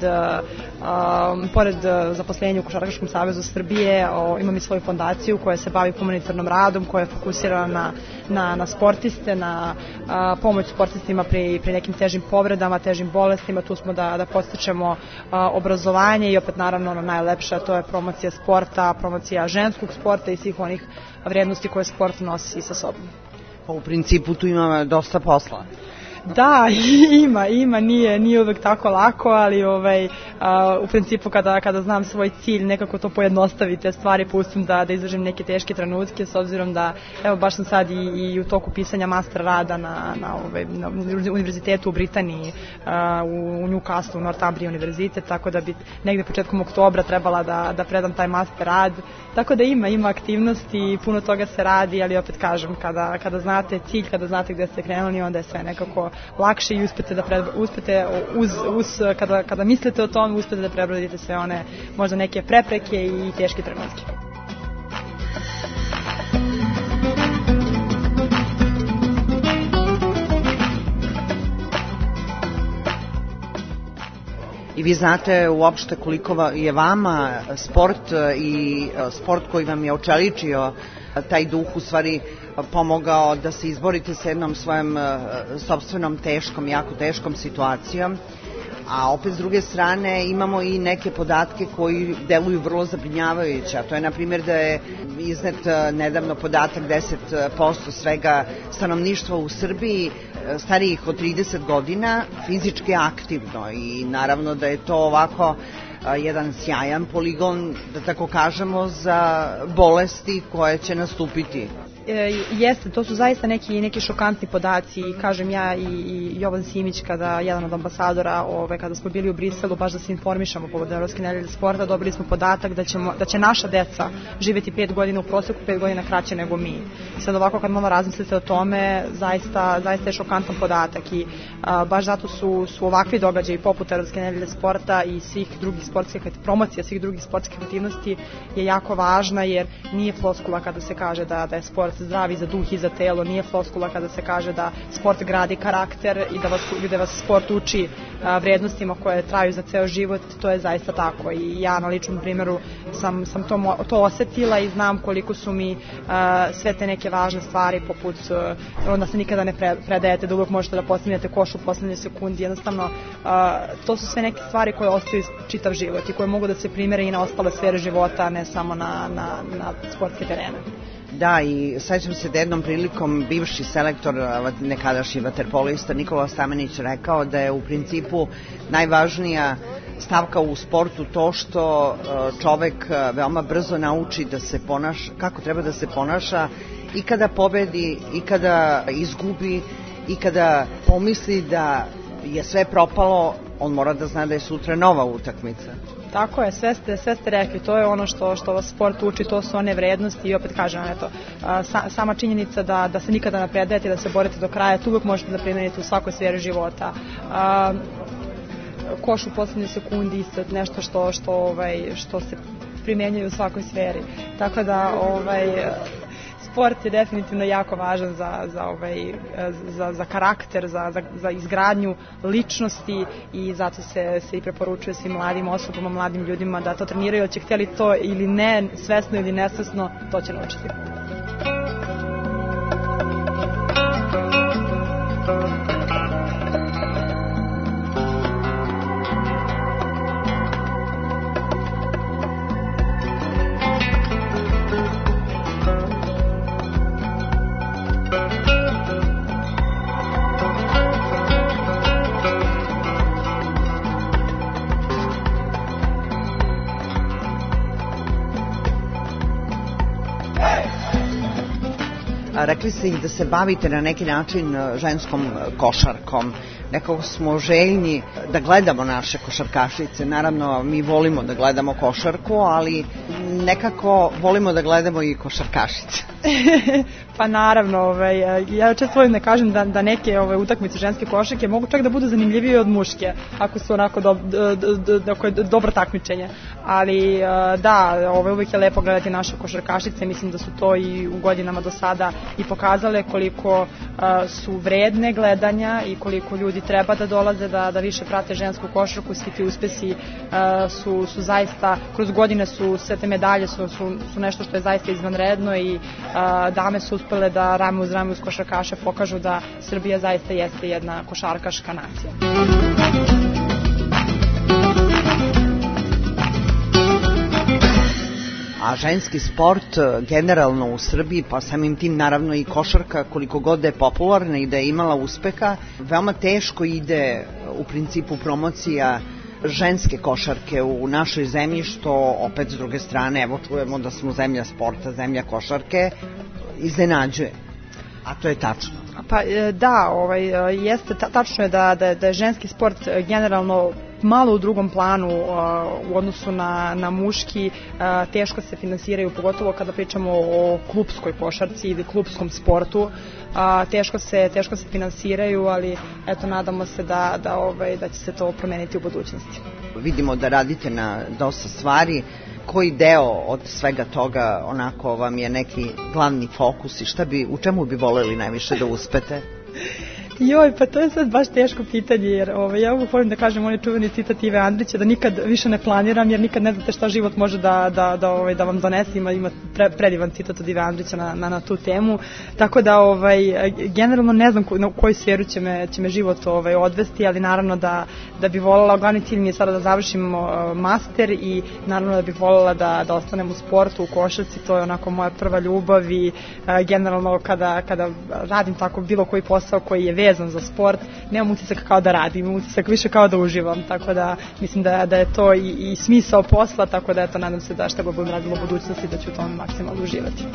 pored zaposlenja u Košarkaškom savezu Srbije, imam i svoju fondaciju koja se bavi humanitarnom radom, koja je fokusirana na sportiste, na pomoć sportistima pri nekim težim povredama, težim bolestima. Tu smo da podstičemo obrazovanje i opet naravno ono najlepše, to je promocija sporta, promocija ženskog sporta i svih onih vrednosti koje sport nosi sa sobom. Pa u principu tu ima dosta posla. Da, ima, nije uvek tako lako, ali u principu kada znam svoj cilj, nekako to pojednostavi te stvari, pustim da izražim neke teške trenutke, s obzirom da, evo, baš sam sad i u toku pisanja master rada na univerzitetu u Britaniji, u Newcastle, u Northumbria univerzitet, tako da bi negde početkom oktobra trebala da predam taj master rad, tako da ima aktivnosti, puno toga se radi, ali opet kažem, kada znate cilj, kada znate gde ste krenuli, onda je sve nekako lakše i uspete kada mislite o tome, uspete da prebrodite sve one možda neke prepreke i teške trenutke. I vi znate uopšte koliko je vama sport i sport koji vam je očeličio taj duh u stvari pomogao da se izborite sa jednom svojom sopstvenom jako teškom situacijom, a opet s druge strane imamo i neke podatke koji deluju vrlo zabrinjavajuće, a to je na primjer da je iznet nedavno podatak 10% svega stanovništva u Srbiji starijih od 30 godina fizički aktivno i naravno da je to ovako jedan sjajan poligon, da tako kažemo, za bolesti koje će nastupiti. Jeste, to su zaista neki šokantni podaci. Kažem ja i Jovan Simić, jedan od ambasadora, kada smo bili u Briselu, baš da se informišemo povodom Evropske nedelje sporta, dobili smo podatak da će naša deca živjeti 5 godina u proseku, 5 godina kraće nego mi. I sad ovako kad malo razmislite o tome, zaista je šokantan podatak i baš zato su ovakvi događaji poput Evropske nedelje sporta i svih drugih promocija svih drugih sportskih aktivnosti je jako važna, jer nije floskula kada se kaže da je sport zdravi za duh i za telo, nije floskula kada se kaže da sport gradi karakter i da vas sport uči vrednostima koje traju za ceo život. To je zaista tako i ja na ličnom primjeru sam to osetila i znam koliko su mi sve te neke važne stvari poput da se nikada ne predajete, da uvek možete da postignete koš u poslednjoj sekundi, jednostavno to su sve neke stvari koje ostaju čitav život i koje mogu da se primere i na ostale sfere života, ne samo na sportske terene. Da, i sećam se da jednom prilikom bivši selektor, nekadašnji vaterpolista Nikola Stamenić rekao da je u principu najvažnija stavka u sportu to što čovek veoma brzo nauči da se ponaša, kako treba da se ponaša i kada pobedi, i kada izgubi, i kada pomisli da je sve propalo, on mora da zna da je sutra nova utakmica. Tako je, sve ste rekli, to je ono što vas sport uči, to su one vrednosti i opet kažem, eto, sama činjenica da se nikada ne predajete, da se borite do kraja, to uvek možete da primenite u svakoj sferi života. Koš u poslednjoj sekundi isto nešto što se primenjuje u svakoj sferi. Tako da sport je definitivno jako važan za karakter, za izgradnju ličnosti i zato se i preporučuje svim mladim osobama, mladim ljudima da to treniraju, jer će htjeli to ili ne, svesno ili nesvesno, to će naučiti. Rekli ste i da se bavite na neki način ženskom košarkom. Nekako smo željni da gledamo naše košarkašice. Naravno, mi volimo da gledamo košarku, ali nekako volimo da gledamo i košarkašice. Pa naravno, ja često volim da kažem da neke utakmice ženske košarke mogu čak da budu zanimljivije od muške, ako su onako dobro takmičenje. Ali da, uvijek je lepo gledati naše košarkašice, mislim da su to i u godinama do sada i pokazale koliko su vredne gledanja i koliko ljudi treba da dolaze da više prate žensku košarku. Svi ti uspesi su zaista, kroz godine su sve te medalje su nešto što je zaista izvanredno i dame su uspele da rame uz rame uz košarkaše pokažu da Srbija zaista jeste jedna košarkaška nacija. A ženski sport generalno u Srbiji, pa samim tim naravno i košarka, koliko god da je popularna i da je imala uspeha, veoma teško ide u principu promocija ženske košarke u našoj zemlji, što opet s druge strane, evo čujemo da smo zemlja sporta, zemlja košarke, iznenađuje. A to je tačno. Pa da, jeste tačno je da je ženski sport generalno malo u drugom planu u odnosu na muški, teško se finansiraju, pogotovo kada pričamo o klupskoj košarci ili klupskom sportu, teško se finansiraju, ali eto nadamo se da će se to promeniti u budućnosti. Vidimo da radite na dosta stvari. Koji deo od svega toga onako vam je neki glavni fokus i u čemu bi voljeli najviše da uspete? Joj, pa to je sad baš teško pitanje, jer ja uvijek volim da kažem onaj čuveni citat Ive Andrića, da nikad više ne planiram, jer nikad ne znate šta život može da vam donese. Ima predivan citat od Ive Andrića na tu temu, tako da generalno ne znam u koju sferu će me život odvesti, ali naravno da bi voljela, glavni cilj mi je sada da završim master i naravno da bih voljela da ostanem u sportu, u košarci, to je onako moja prva ljubav i generalno kada radim tako bilo koji posao koji je vezan za sport, nemam utisak kao da radim, imam utisak više kao da uživam, tako da mislim da je to i smisao posla, tako da eto nadam se da šta god budem radila u budućnosti da ću u tome maksimalno uživati.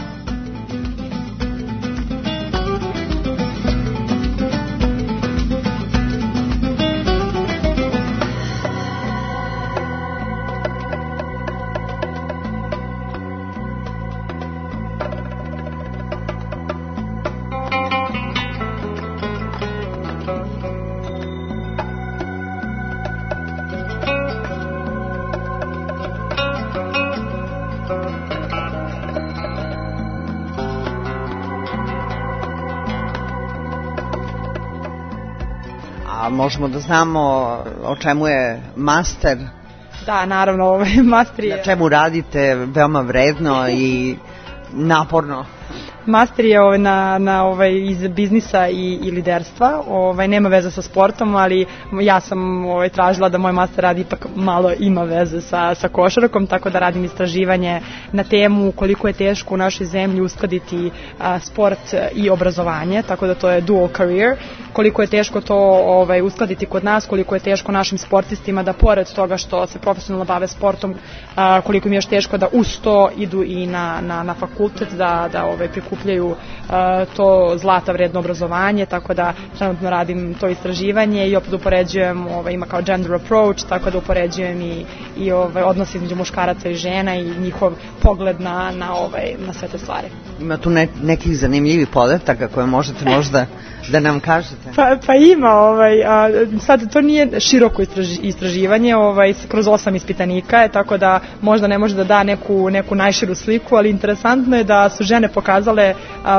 Možemo da znamo o čemu je master? Da, naravno, master je... Na čemu radite veoma vredno i naporno? Master je iz biznisa i liderstva, nema veze sa sportom, ali ja sam tražila da moj master rad ipak malo ima veze sa košarkom, tako da radim istraživanje na temu koliko je teško u našoj zemlji uskladiti sport i obrazovanje, tako da to je dual career, koliko je teško to uskladiti kod nas, koliko je teško našim sportistima da pored toga što se profesionalno bave sportom, koliko im je još teško da uz to idu i na fakultet, da prikupljaju to zlata vredno obrazovanje, tako da trenutno radim to istraživanje i opet upoređujem, ima kao gender approach, tako da upoređujem i odnos između muškaraca i žena i njihov pogled na sve te stvari. Ima tu nekih zanimljivih podataka koje možete možda da nam kažete? Pa ima, sad to nije široko istraživanje, kroz 8 ispitanika je, tako da možda ne može da da neku najširu sliku, ali interesantno je da su žene pokazale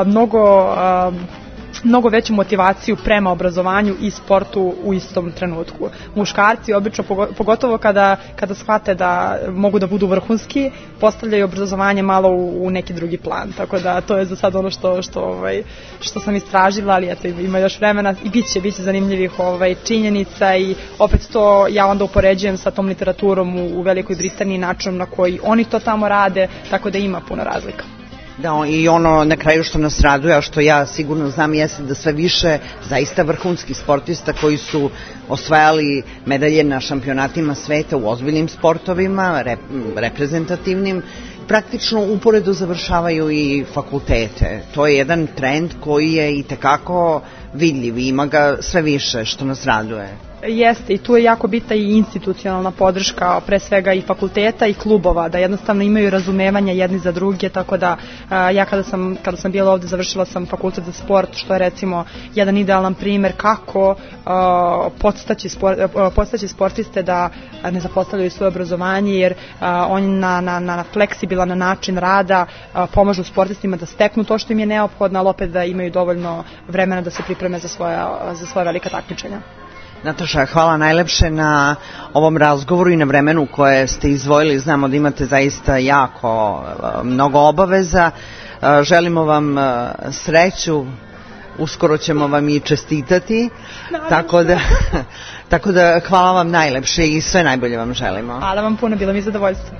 mnogo veću motivaciju prema obrazovanju i sportu u istom trenutku. Muškarci obično, pogotovo kada shvate da mogu da budu vrhunski, postavljaju obrazovanje malo u neki drugi plan. Tako da to je za sad ono što sam istražila, ali eto, ima još vremena i bit će zanimljivih činjenica i opet to ja onda upoređujem sa tom literaturom u Velikoj Britaniji, načinom na koji oni to tamo rade, tako da ima puno razlika. Da, i ono na kraju što nas raduje, a što ja sigurno znam, jeste da sve više zaista vrhunskih sportista koji su osvajali medalje na šampionatima sveta u ozbiljnim sportovima, reprezentativnim, praktično uporedo završavaju i fakultete. To je jedan trend koji je i tekako vidljiv i ima ga sve više, što nas raduje. Jeste, i tu je jako bitna i institucionalna podrška, pre svega i fakulteta i klubova, da jednostavno imaju razumevanja jedni za druge, tako da ja kada sam bila ovde završila sam fakultet za sport, što je recimo jedan idealan primer kako podstaći sportiste da ne zapostavljaju svoje obrazovanje, jer oni na fleksibilan način rada pomažu sportistima da steknu to što im je neophodno, ali opet da imaju dovoljno vremena da se pripreme za svoja velika takmičenja. Nataša, hvala najlepše na ovom razgovoru i na vremenu koje ste izdvojili. Znamo da imate zaista jako mnogo obaveza. Želimo vam sreću, uskoro ćemo vam i čestitati, tako da hvala vam najlepše i sve najbolje vam želimo. Hvala vam puno, bilo mi zadovoljstvo.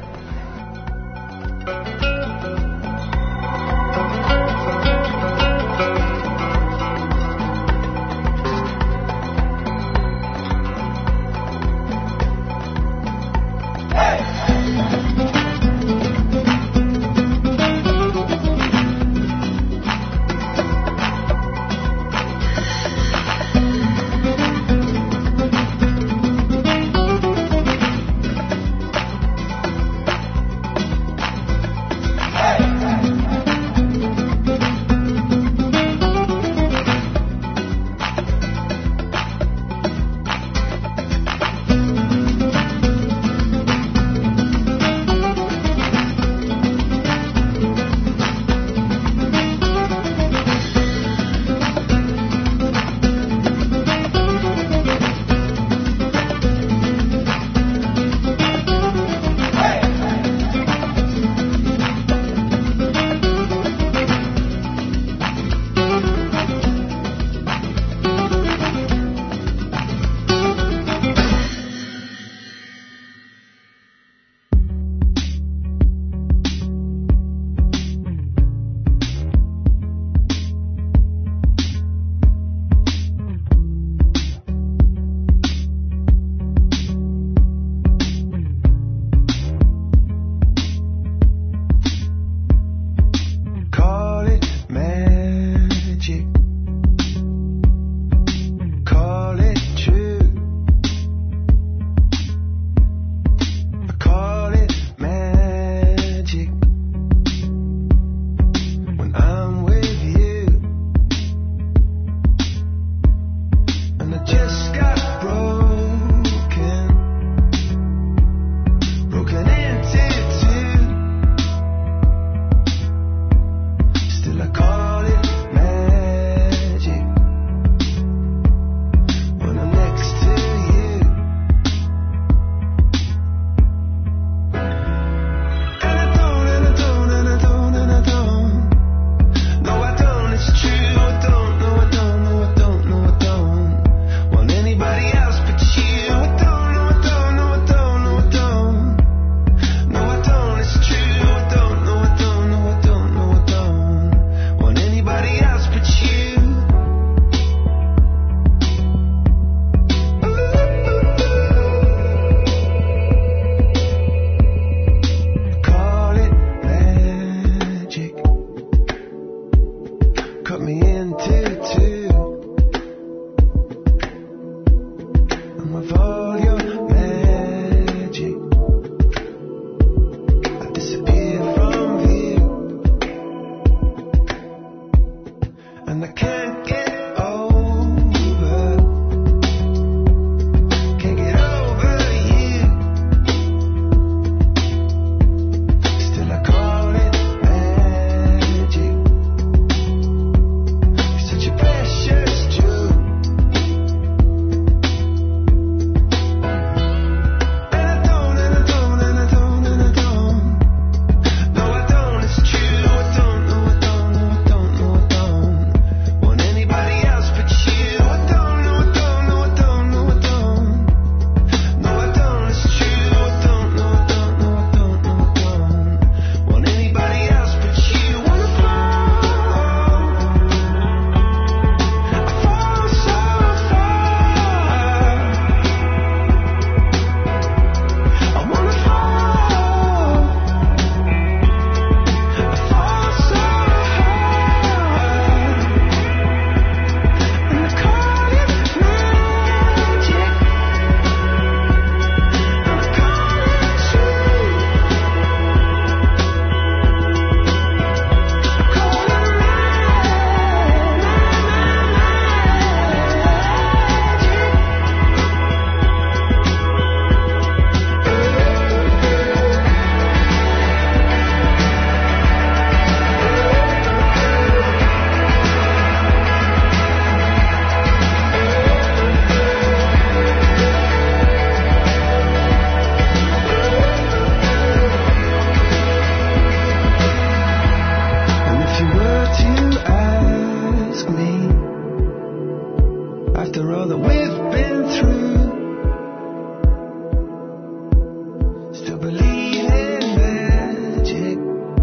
believe in magic.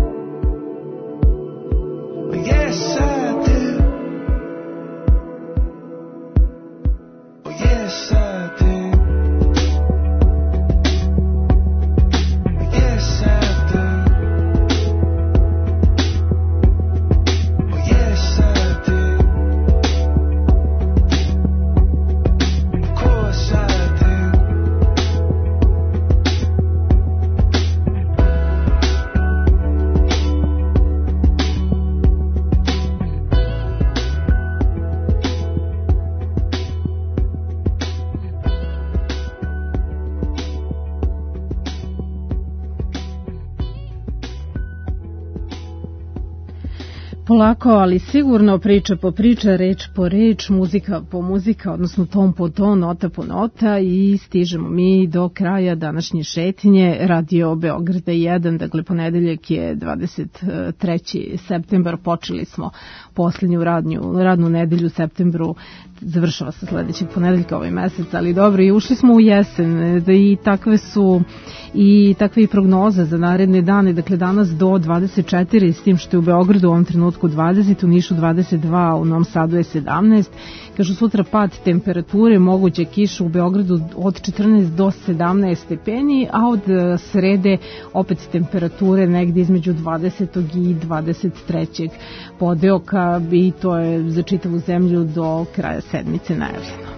Yes, I do. Oh, yes, I do. Yes, I do. Oh, yes, I do. Of course I do. Polako, ali sigurno, priča po priča, reč po reč, muzika po muzika, odnosno ton po ton, nota po nota i stižemo mi do kraja današnje šetnje. Radio Beograda 1, dakle ponedeljak je 23. septembar, počeli smo poslednju radnu nedelju u septembru, završava se sledećeg ponedeljka ovaj mesec, ali dobro, i ušli smo u jesen i takve su i takve i prognoze za naredne dane, dakle danas do 24, s tim što je u Beogradu u ovom trenutku 20, u Nišu 22, u Novom Sadu je 17, kažu sutra pad temperature, moguće kiša u Beogradu od 14 do 17 stepeni, a od srede opet temperature negdje između 20. i 23. podeoka i to je za čitavu zemlju do kraja sedmice najavljeno.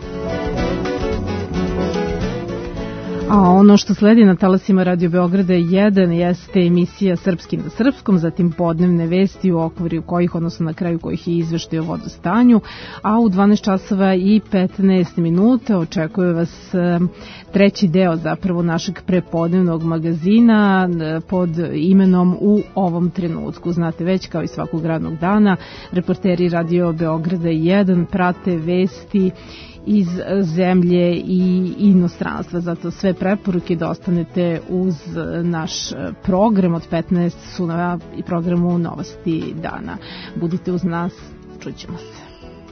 A ono što sledi na talasima Radio Beograda 1 jeste emisija Srpski na srpskom, zatim podnevne vesti u okviru kojih, odnosno na kraju kojih je izveštaj o vodostanju, a u 12 časova i 15 minuta očekuje vas treći deo zapravo našeg prepodnevnog magazina pod imenom U ovom trenutku. Znate već, kao i svakog radnog dana, reporteri Radio Beograda 1 prate vesti iz zemlje i inostranstva, zato sve preporuke da ostanete uz naš program od 15 su na programu Novosti dana. Budite uz nas, čućemo se.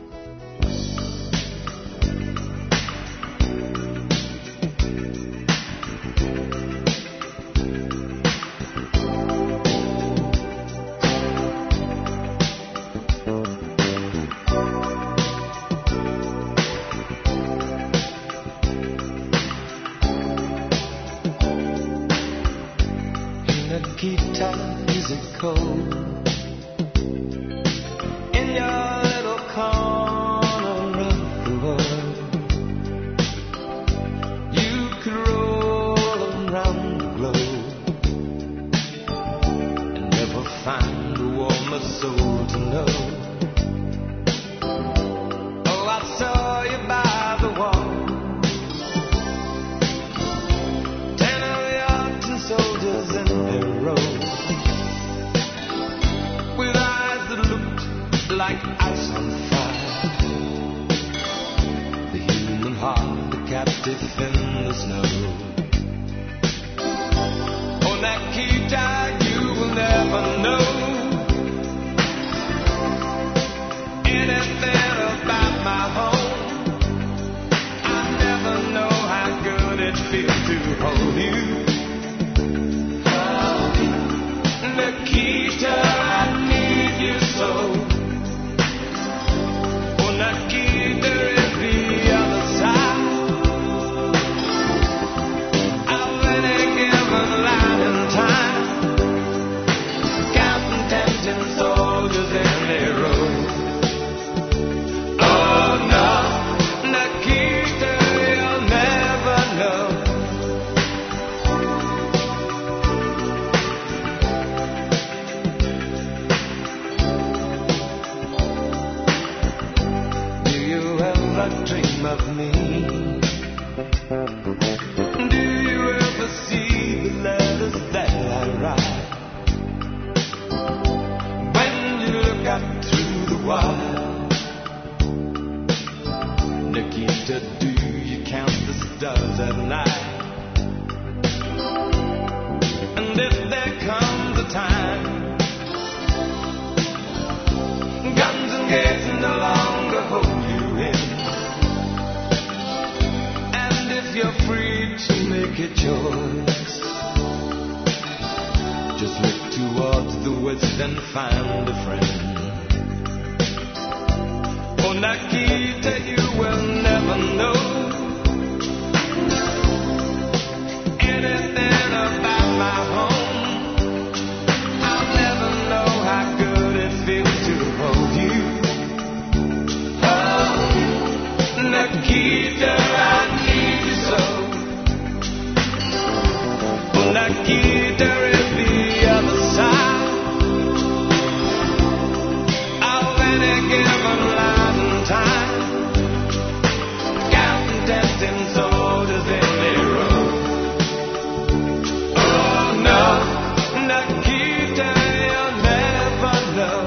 Guitar music cold in your little corner of the world. You could roll around the globe and never find a warmer soul to know. Oh, I saw you by the wall, 10 of your tin soldiers in their row, with eyes that looked like ice on fire. The human heart, the captive in the snow. On that Kita you will never know anything about my home. I never know how good it feels to hold you. Nikita, I need you so. Oh, Nikita is the other side of any given line in time, counting tempting soldiers in their row. Oh no, Nikita, you'll never know. Dream of me? Do you ever see the letters that I write? When you look up through the wire, Nikita, do you count the stars at night? And if there comes a time guns and gates no longer hold you in, you're free to make a choice, towards the west and find a friend. Oh, Nikita, you will never know anything about my home. I'll never know how good it feels to hold you. Oh, Nikita, I need you so. Oh, Nikita is the other side of any given line and time. Counting, testing soldiers in their row. Oh no, Nikita, you'll never know.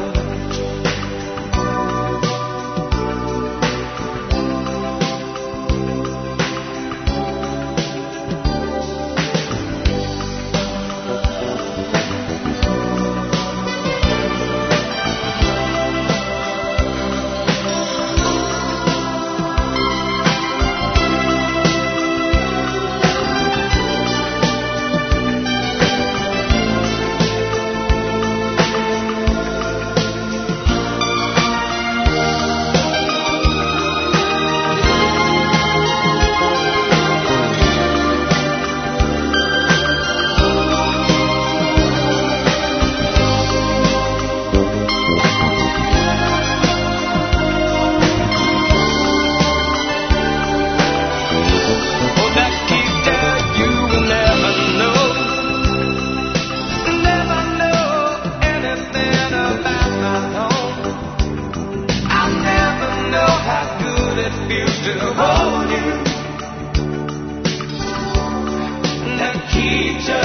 Keep